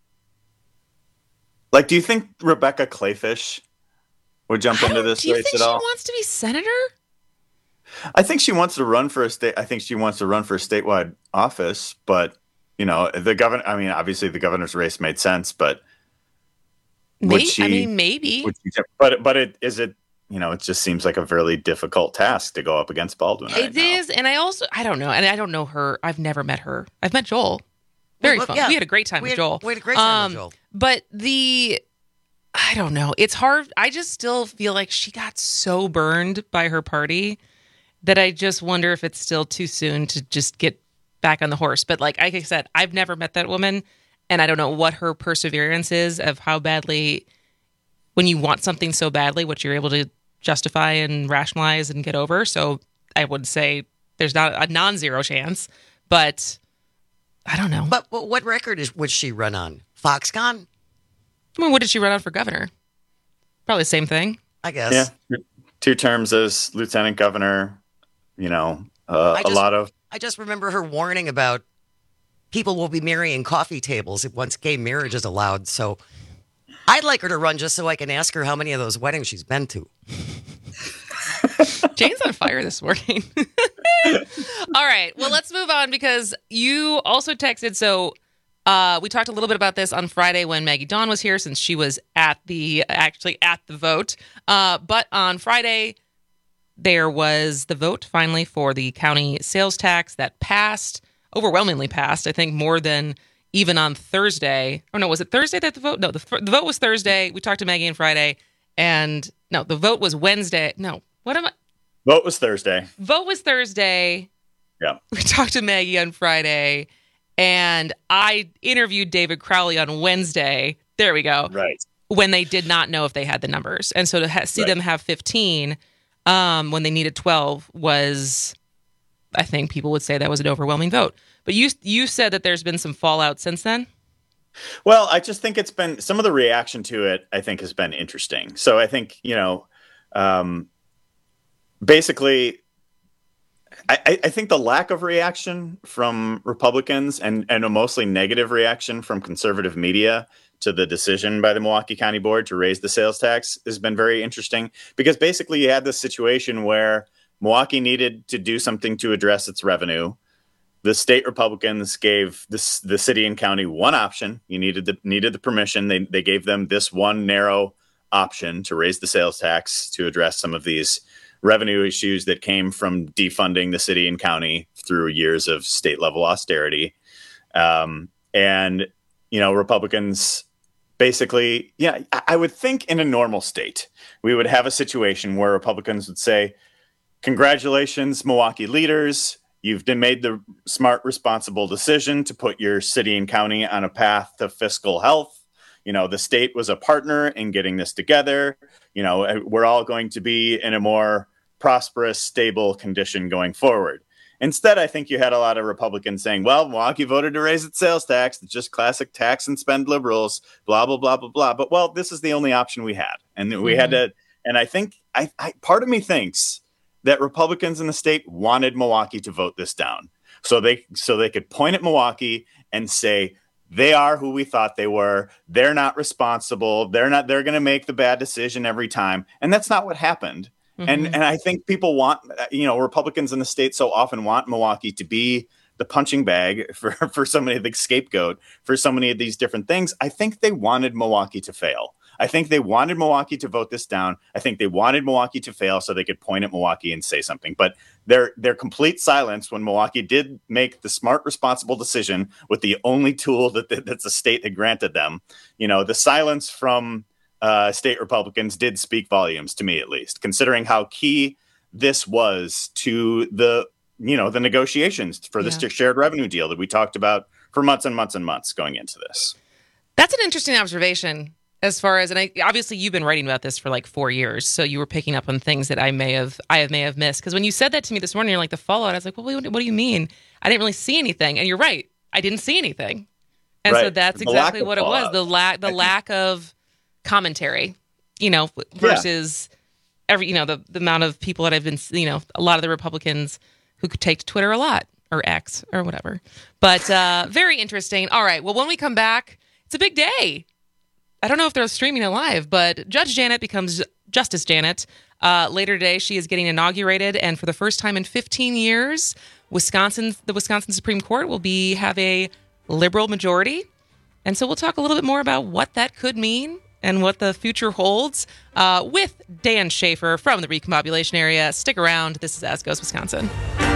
Like, do you think Rebecca Clayfish would jump
I
into
don't-
this
do you
race
think
at
she
all?
wants to be senator?
I think she wants to run for a state. I think she wants to run for a statewide office, but you know, the governor. I mean, obviously, the governor's race made sense, but would
Maybe.
she?
I mean, maybe.
Would she, but but it is it. You know, it just seems like a fairly difficult task to go up against Baldwin. Right
It is, and I also I don't know, and I don't know her. I've never met her. I've met Joel. Very
Well,
fun.
yeah.
We had a great time
We
with
had-
Joel.
we had a great time with
Um,
Joel.
But the I don't know. It's hard. I just still feel like she got so burned by her party that I just wonder if it's still too soon to just get back on the horse. But like, like I said, I've never met that woman, and I don't know what her perseverance is of how badly, when you want something so badly, what you're able to justify and rationalize and get over. So I would say there's not a non-zero chance, but I don't know.
But, but what record is would she run on? Foxconn?
I mean, what did she run on for governor? Probably the same thing.
I guess.
Yeah, two terms as lieutenant governor. You know, uh,
I
a
just-
lot of.
I just remember her warning about people will be marrying coffee tables once gay marriage is allowed. So I'd like her to run just so I can ask her how many of those weddings she's been to.
Jane's on fire this morning. All right. Well, let's move on because you also texted. So uh, we talked a little bit about this on Friday when Maggie Dawn was here, since she was at the actually at the vote. Uh, but on Friday, there was the vote finally for the county sales tax that passed, overwhelmingly passed. I think more than even on Thursday. Or no, was it Thursday that the vote? No, the, the vote was Thursday. We talked to Maggie on Friday. And no, the vote was Wednesday. No, what am I?
Vote was Thursday.
Vote was Thursday.
Yeah.
We talked to Maggie on Friday, and I interviewed David Crowley on Wednesday. There we go.
Right.
When they did not know if they had the numbers. And so to ha- see
Right.
them have fifteen um, when they needed twelve was, I think people would say that was an overwhelming vote. But you you said that there's been some fallout since then?
Well, I just think it's been some of the reaction to it, I think, has been interesting. So I think, you know, um, basically, I, I think the lack of reaction from Republicans and, and a mostly negative reaction from conservative media to the decision by the Milwaukee County Board to raise the sales tax has been very interesting, because basically you had this situation where Milwaukee needed to do something to address its revenue. The state Republicans gave this, the city and county one option. You needed the needed the permission. They they gave them this one narrow option to raise the sales tax to address some of these revenue issues that came from defunding the city and county through years of state level austerity. Um, and, you know, Republicans basically, yeah, I, I would think in a normal state, we would have a situation where Republicans would say, congratulations, Milwaukee leaders. You've made the smart, responsible decision to put your city and county on a path to fiscal health. You know, the state was a partner in getting this together. You know, we're all going to be in a more prosperous, stable condition going forward. Instead, I think you had a lot of Republicans saying, well, Milwaukee voted to raise its sales tax. It's just classic tax and spend liberals, blah, blah, blah, blah, blah. But, well, this is the only option we had. And we mm-hmm. had to, and I think, I, I part of me thinks that Republicans in the state wanted Milwaukee to vote this down. So they, so they could point at Milwaukee and say, they are who we thought they were. They're not responsible. They're not, they're going to make the bad decision every time. And that's not what happened. Mm-hmm. And, and I think people want, you know, Republicans in the state so often want Milwaukee to be the punching bag for, for so many, the scapegoat for so many of these different things. I think they wanted Milwaukee to fail. I think they wanted Milwaukee to vote this down. I think they wanted Milwaukee to fail so they could point at Milwaukee and say something. But their their complete silence when Milwaukee did make the smart, responsible decision with the only tool that the, that the state had granted them, you know, the silence from uh, state Republicans did speak volumes to me, at least, considering how key this was to the, you know, the negotiations for this yeah. shared revenue deal that we talked about for months and months and months going into this.
That's an interesting observation. As far as, and I, obviously you've been writing about this for like four years, so you were picking up on things that I may have, I may have missed. Because when you said that to me this morning, you're like, the fallout, I was like, well, what, what do you mean? I didn't really see anything. And you're right, I didn't see anything. And right. so that's the exactly what it was, the lack, the lack of commentary, you know, versus yeah. every, you know, the, the amount of people that I've been, you know, a lot of the Republicans who could take to Twitter a lot, or X, or whatever. But uh, very interesting. All right, well, when we come back, it's a big day. I don't know if they're streaming it live, but Judge Janet becomes Justice Janet. Uh, later today, she is getting inaugurated, and for the first time in fifteen years, Wisconsin, the Wisconsin Supreme Court will be have a liberal majority. And so we'll talk a little bit more about what that could mean and what the future holds uh, with Dan Schaefer from the Recombobulation area. Stick around. This is As Goes Wisconsin.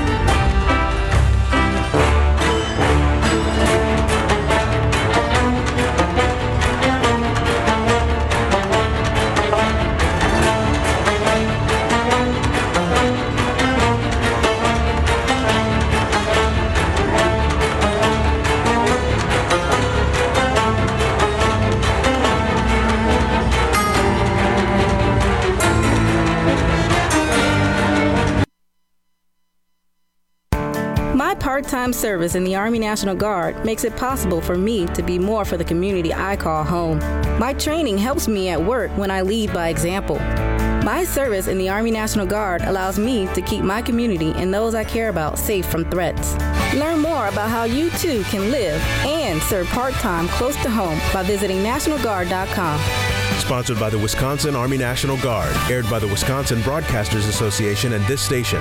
Part-time service in the Army National Guard makes it possible for me to be more for the community I call home. My training helps me at work when I lead by example. My service in the Army National Guard allows me to keep my community and those I care about safe from threats. Learn more about how you too can live and serve part-time close to home by visiting national guard dot com.
Sponsored by the Wisconsin Army National Guard, aired by the Wisconsin Broadcasters Association and this station.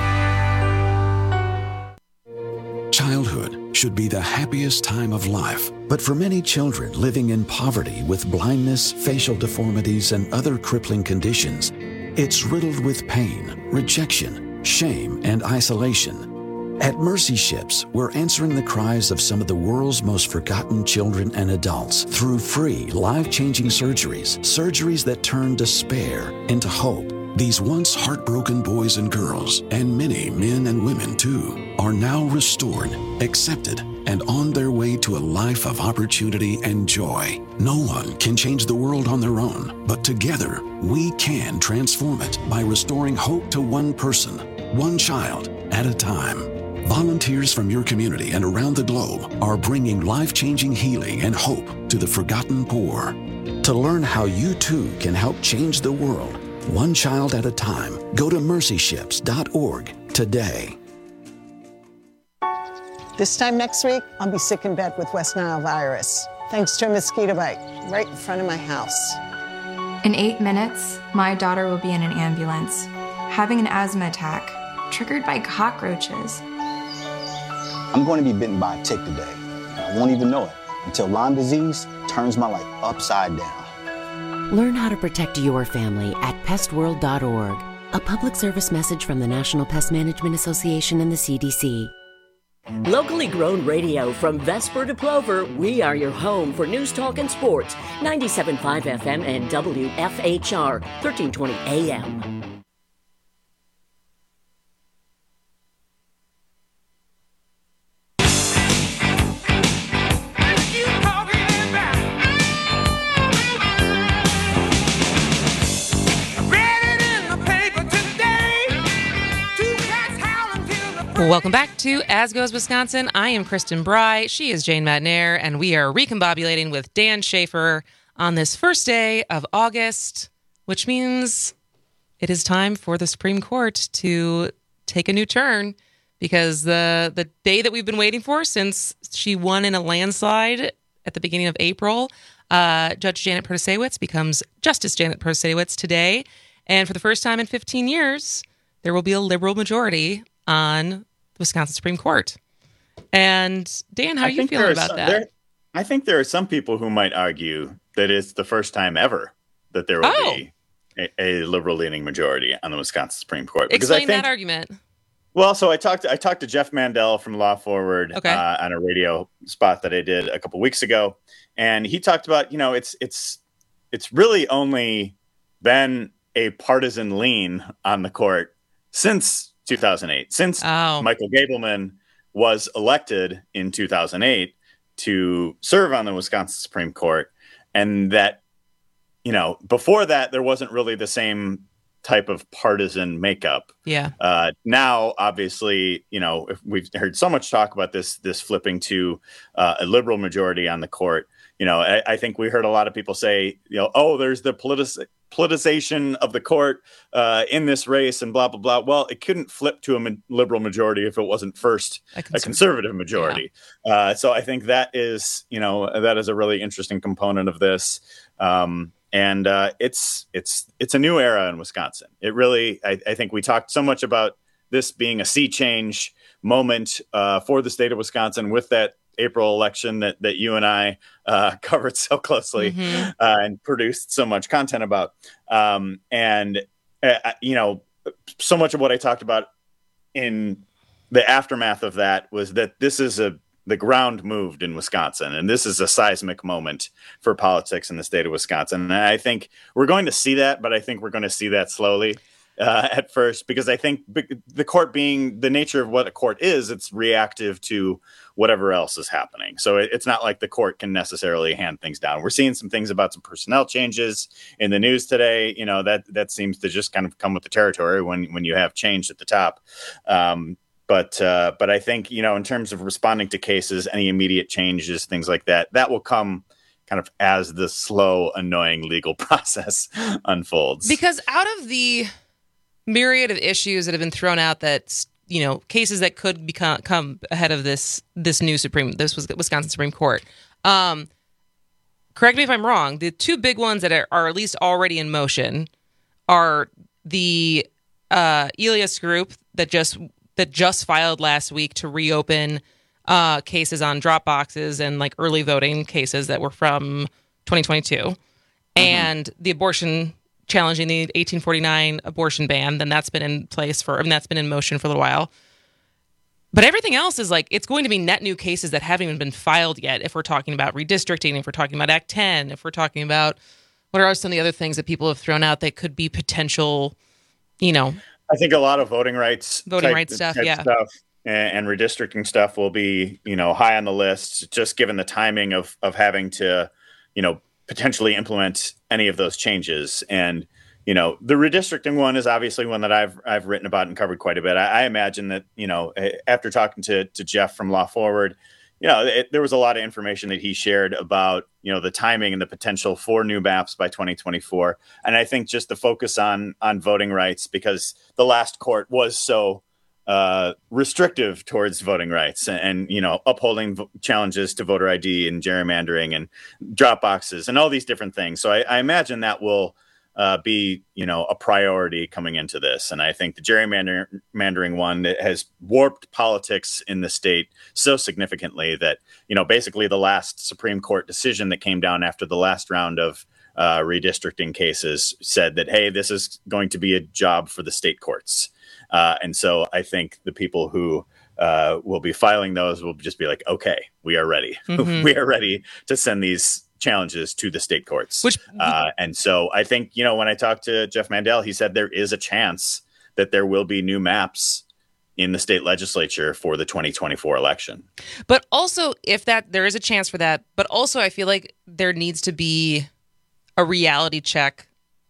Childhood should be the happiest time of life, but for many children living in poverty with blindness, facial deformities, and other crippling conditions, it's riddled with pain, rejection, shame, and isolation. At Mercy Ships, we're answering the cries of some of the world's most forgotten children and adults through free, life-changing surgeries, surgeries that turn despair into hope. These once heartbroken boys and girls, and many men and women too, are now restored, accepted, and on their way to a life of opportunity and joy. No one can change the world on their own, but together we can transform it by restoring hope to one person, one child at a time. Volunteers from your community and around the globe are bringing life-changing healing and hope to the forgotten poor. To learn how you too can help change the world, one child at a time, go to mercy ships dot org today.
This time next week, I'll be sick in bed with West Nile virus, thanks to a mosquito bite right in front of my house.
In eight minutes, my daughter will be in an ambulance, having an asthma attack, triggered by cockroaches.
I'm going to be bitten by a tick today, and I won't even know it until Lyme disease turns my life upside down.
Learn how to protect your family at pest world dot org. A public service message from the National Pest Management Association and the C D C.
Locally grown radio from Vesper to Plover, we are your home for news, talk, and sports. ninety-seven point five F M and W F H R, thirteen twenty A M.
Welcome back to As Goes Wisconsin. I am Kristen Bry. She is Jane Matnair, and we are recombobulating with Dan Schaefer on this first day of August, which means it is time for the Supreme Court to take a new turn, because the the day that we've been waiting for since she won in a landslide at the beginning of April, uh, Judge Janet Protasiewicz becomes Justice Janet Protasiewicz today, and for the first time in fifteen years, there will be a liberal majority on the Wisconsin Supreme Court. And Dan, how are you feeling about
some,
that?
There, I think there are some people who might argue that it's the first time ever that there will
oh.
be a, a liberal-leaning majority on the Wisconsin Supreme Court. Because
Explain
I think,
that argument.
Well, so I talked I talked to Jeff Mandel from Law Forward
okay.
uh, on a radio spot that I did a couple weeks ago, and he talked about, you know, it's it's it's really only been a partisan lean on the court since two thousand eight, since
oh.
Michael Gableman was elected in two thousand eight to serve on the Wisconsin Supreme Court, and that, you know, before that there wasn't really the same type of partisan makeup.
Yeah.
Uh, now, obviously, you know, if we've heard so much talk about this, this flipping to uh, a liberal majority on the court. You know, I, I think we heard a lot of people say, you know, oh, there's the politic politicization of the court uh, in this race and blah, blah, blah. Well, it couldn't flip to a ma- liberal majority if it wasn't first a, conserv- a conservative majority. Yeah. Uh, so I think that is, you know, that is a really interesting component of this. Um, And uh, it's it's it's a new era in Wisconsin. It really, I, I think we talked so much about this being a sea change moment uh, for the state of Wisconsin with that April election that that you and I uh, covered so closely mm-hmm. uh, and produced so much content about. Um, and, uh, you know, so much of what I talked about in the aftermath of that was that this is a the ground moved in Wisconsin, and this is a seismic moment for politics in the state of Wisconsin. And I think we're going to see that, but I think we're going to see that slowly uh, at first, because I think the court, being the nature of what a court is, it's reactive to whatever else is happening. So it's not like the court can necessarily hand things down. We're seeing some things about some personnel changes in the news today. You know, that, that seems to just kind of come with the territory when, when you have change at the top. Um, But uh, but I think, you know, in terms of responding to cases, any immediate changes, things like that, that will come kind of as the slow, annoying legal process unfolds.
Because out of the myriad of issues that have been thrown out, that, you know, cases that could become come ahead of this this new Supreme, this was Wisconsin Supreme Court. Um, correct me if I'm wrong. The two big ones that are, are at least already in motion are the uh, Elias Group that just. that just filed last week to reopen uh, cases on drop boxes and like early voting cases that were from twenty twenty-two, mm-hmm. and the abortion, challenging the eighteen forty-nine abortion ban. Then that's been in place for, I mean, that's been in motion for a little while. But everything else is like, it's going to be net new cases that haven't even been filed yet. If we're talking about redistricting, if we're talking about Act ten, if we're talking about what are some of the other things that people have thrown out that could be potential, you know,
I think a lot of voting rights,
voting
type,
rights stuff,
type
yeah,
stuff and, and redistricting stuff will be, you know, high on the list, just given the timing of of having to, you know, potentially implement any of those changes. And you know, the redistricting one is obviously one that I've I've written about and covered quite a bit. I, I imagine that, you know, after talking to to Jeff from Law Forward, you know, it, there was a lot of information that he shared about, you know, the timing and the potential for new maps by twenty twenty-four. And I think just the focus on on voting rights, because the last court was so uh, restrictive towards voting rights and, and you know, upholding v- challenges to voter I D and gerrymandering and drop boxes and all these different things. So I, I imagine that will uh, be, you know, a priority coming into this. And I think the gerrymandering one that has warped politics in the state so significantly that, you know, basically the last Supreme Court decision that came down after the last round of uh, redistricting cases said that, hey, this is going to be a job for the state courts. Uh, and so I think the people who uh, will be filing those will just be like, okay, we are ready. Mm-hmm. We are ready to send these challenges to the state courts. Which, uh, and so I think, you know, when I talked to Jeff Mandel, he said there is a chance that there will be new maps in the state legislature for the twenty twenty-four election.
But also, if that there is a chance for that, but also I feel like there needs to be a reality check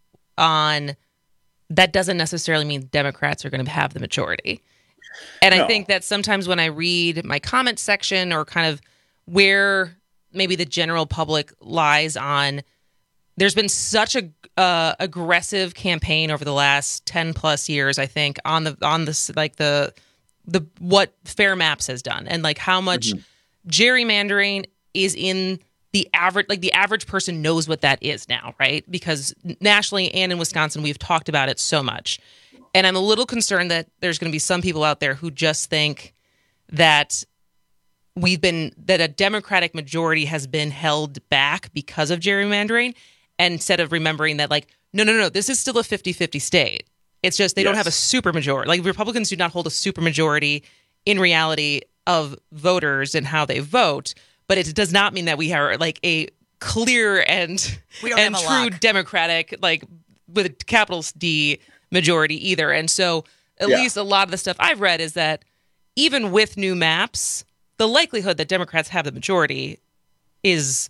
on that doesn't necessarily mean Democrats are going to have the majority. And no. I think that sometimes when I read my comment section or kind of where maybe the general public lies on, there's been such a uh, aggressive campaign over the last ten plus years, I think, on the on this like the the what Fair Maps has done and like how much mm-hmm. gerrymandering is in the average, like the average person knows what that is now, right? Because nationally and in Wisconsin, we've talked about it so much. And I'm a little concerned that there's going to be some people out there who just think that we've been, that a Democratic majority has been held back because of gerrymandering, and instead of remembering that, like, no, no, no, this is still a fifty-fifty state. It's just they yes. don't have a super majority. Like, Republicans do not hold a super majority in reality of voters and how they vote. But it does not mean that we are like a clear and and true lock. Democratic, like with a capital D majority either. And so at yeah. least a lot of the stuff I've read is that even with new maps, the likelihood that Democrats have the majority is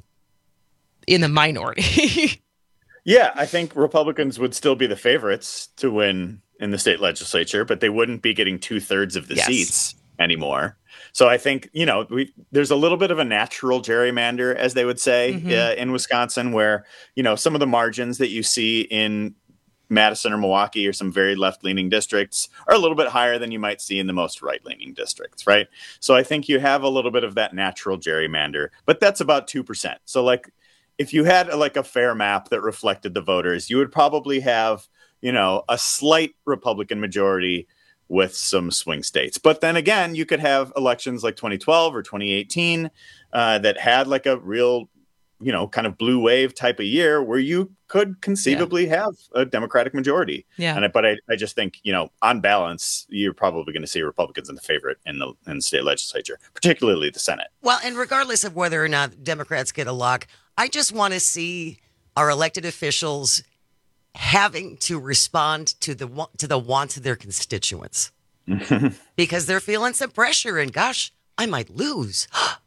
in the minority.
Yeah, I think Republicans would still be the favorites to win in the state legislature, but they wouldn't be getting two thirds of the yes. seats anymore. So I think, you know, we, there's a little bit of a natural gerrymander, as they would say, mm-hmm. uh, in Wisconsin, where, you know, some of the margins that you see in Madison or Milwaukee or some very left-leaning districts are a little bit higher than you might see in the most right-leaning districts, right? So I think you have a little bit of that natural gerrymander, but that's about two percent. So like if you had a, like a fair map that reflected the voters, you would probably have, you know, a slight Republican majority with some swing states. But then again, you could have elections like twenty twelve or twenty eighteen uh, that had like a real, you know, kind of blue wave type of year where you could conceivably yeah. have a Democratic majority. Yeah. And I, but I, I just think, you know, on balance, you're probably going to see Republicans in the favorite in the, in the state legislature, particularly the Senate.
Well, and regardless of whether or not Democrats get a lock, I just want to see our elected officials having to respond to the to the wants of their constituents because they're feeling some pressure and gosh, I might lose.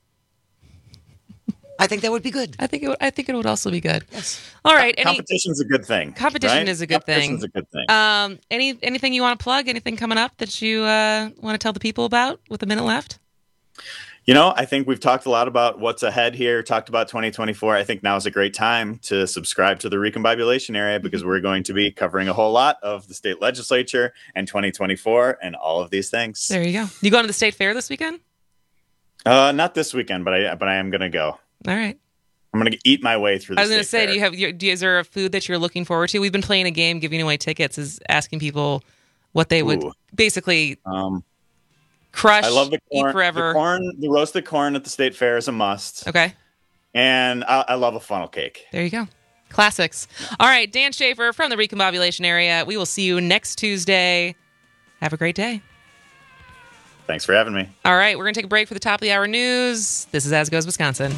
I think that would be good.
I think it would, I think it would also be good. Yes. All right.
Any, Competition's a good thing.
Competition
right?
is a good
Competition's
thing.
a good thing.
Um, any anything you want to plug? Anything coming up that you uh, want to tell the people about with a minute left?
You know, I think we've talked a lot about what's ahead here, talked about twenty twenty-four. I think now is a great time to subscribe to the Recombobulation Area because we're going to be covering a whole lot of the state legislature and twenty twenty-four and all of these things.
There you go. You going to the state fair this weekend?
Uh, not this weekend, but I but I am going to go.
All right.
I'm going to eat my way through the
I was going to say,
fair.
do you have, do, is there a food that you're looking forward to? We've been playing a game, giving away tickets, is asking people what they would
Ooh.
basically...
Um.
Crush,
I love the corn,
eat forever.
The corn, the roasted corn at the state fair is a must.
Okay.
And I, I love a funnel cake.
There you go. Classics. All right, Dan Schaefer from the Recombobulation Area. We will see you next Tuesday. Have a great day.
Thanks for having me.
All right, we're going to take a break for the top of the hour news. This is As Goes Wisconsin.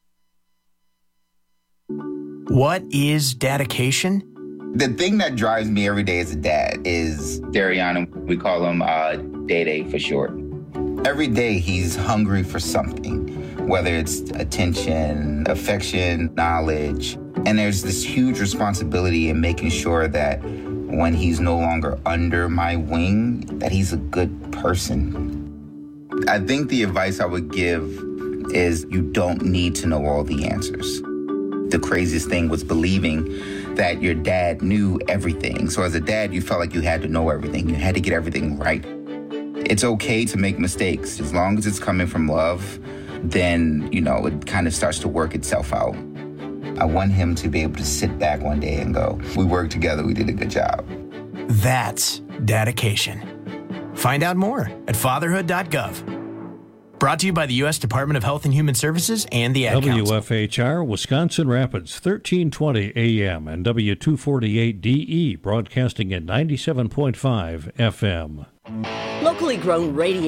What is dedication?
The thing that drives me every day as a dad is Dariana. We call him uh, Day-Day for short. Every day he's hungry for something, whether it's attention, affection, knowledge. And there's this huge responsibility in making sure that when he's no longer under my wing, that he's a good person. I think the advice I would give is you don't need to know all the answers. The craziest thing was believing that your dad knew everything. So as a dad, you felt like you had to know everything. You had to get everything right. It's okay to make mistakes. As long as it's coming from love, then, you know, it kind of starts to work itself out. I want him to be able to sit back one day and go, we worked together, we did a good job.
That's dedication. Find out more at fatherhood dot gov. Brought to you by the U S Department of Health and Human Services and the Ad Council.
W F H R, Wisconsin Rapids, thirteen twenty A M and W two forty-eight D E, broadcasting at ninety-seven point five F M.
Locally grown radio.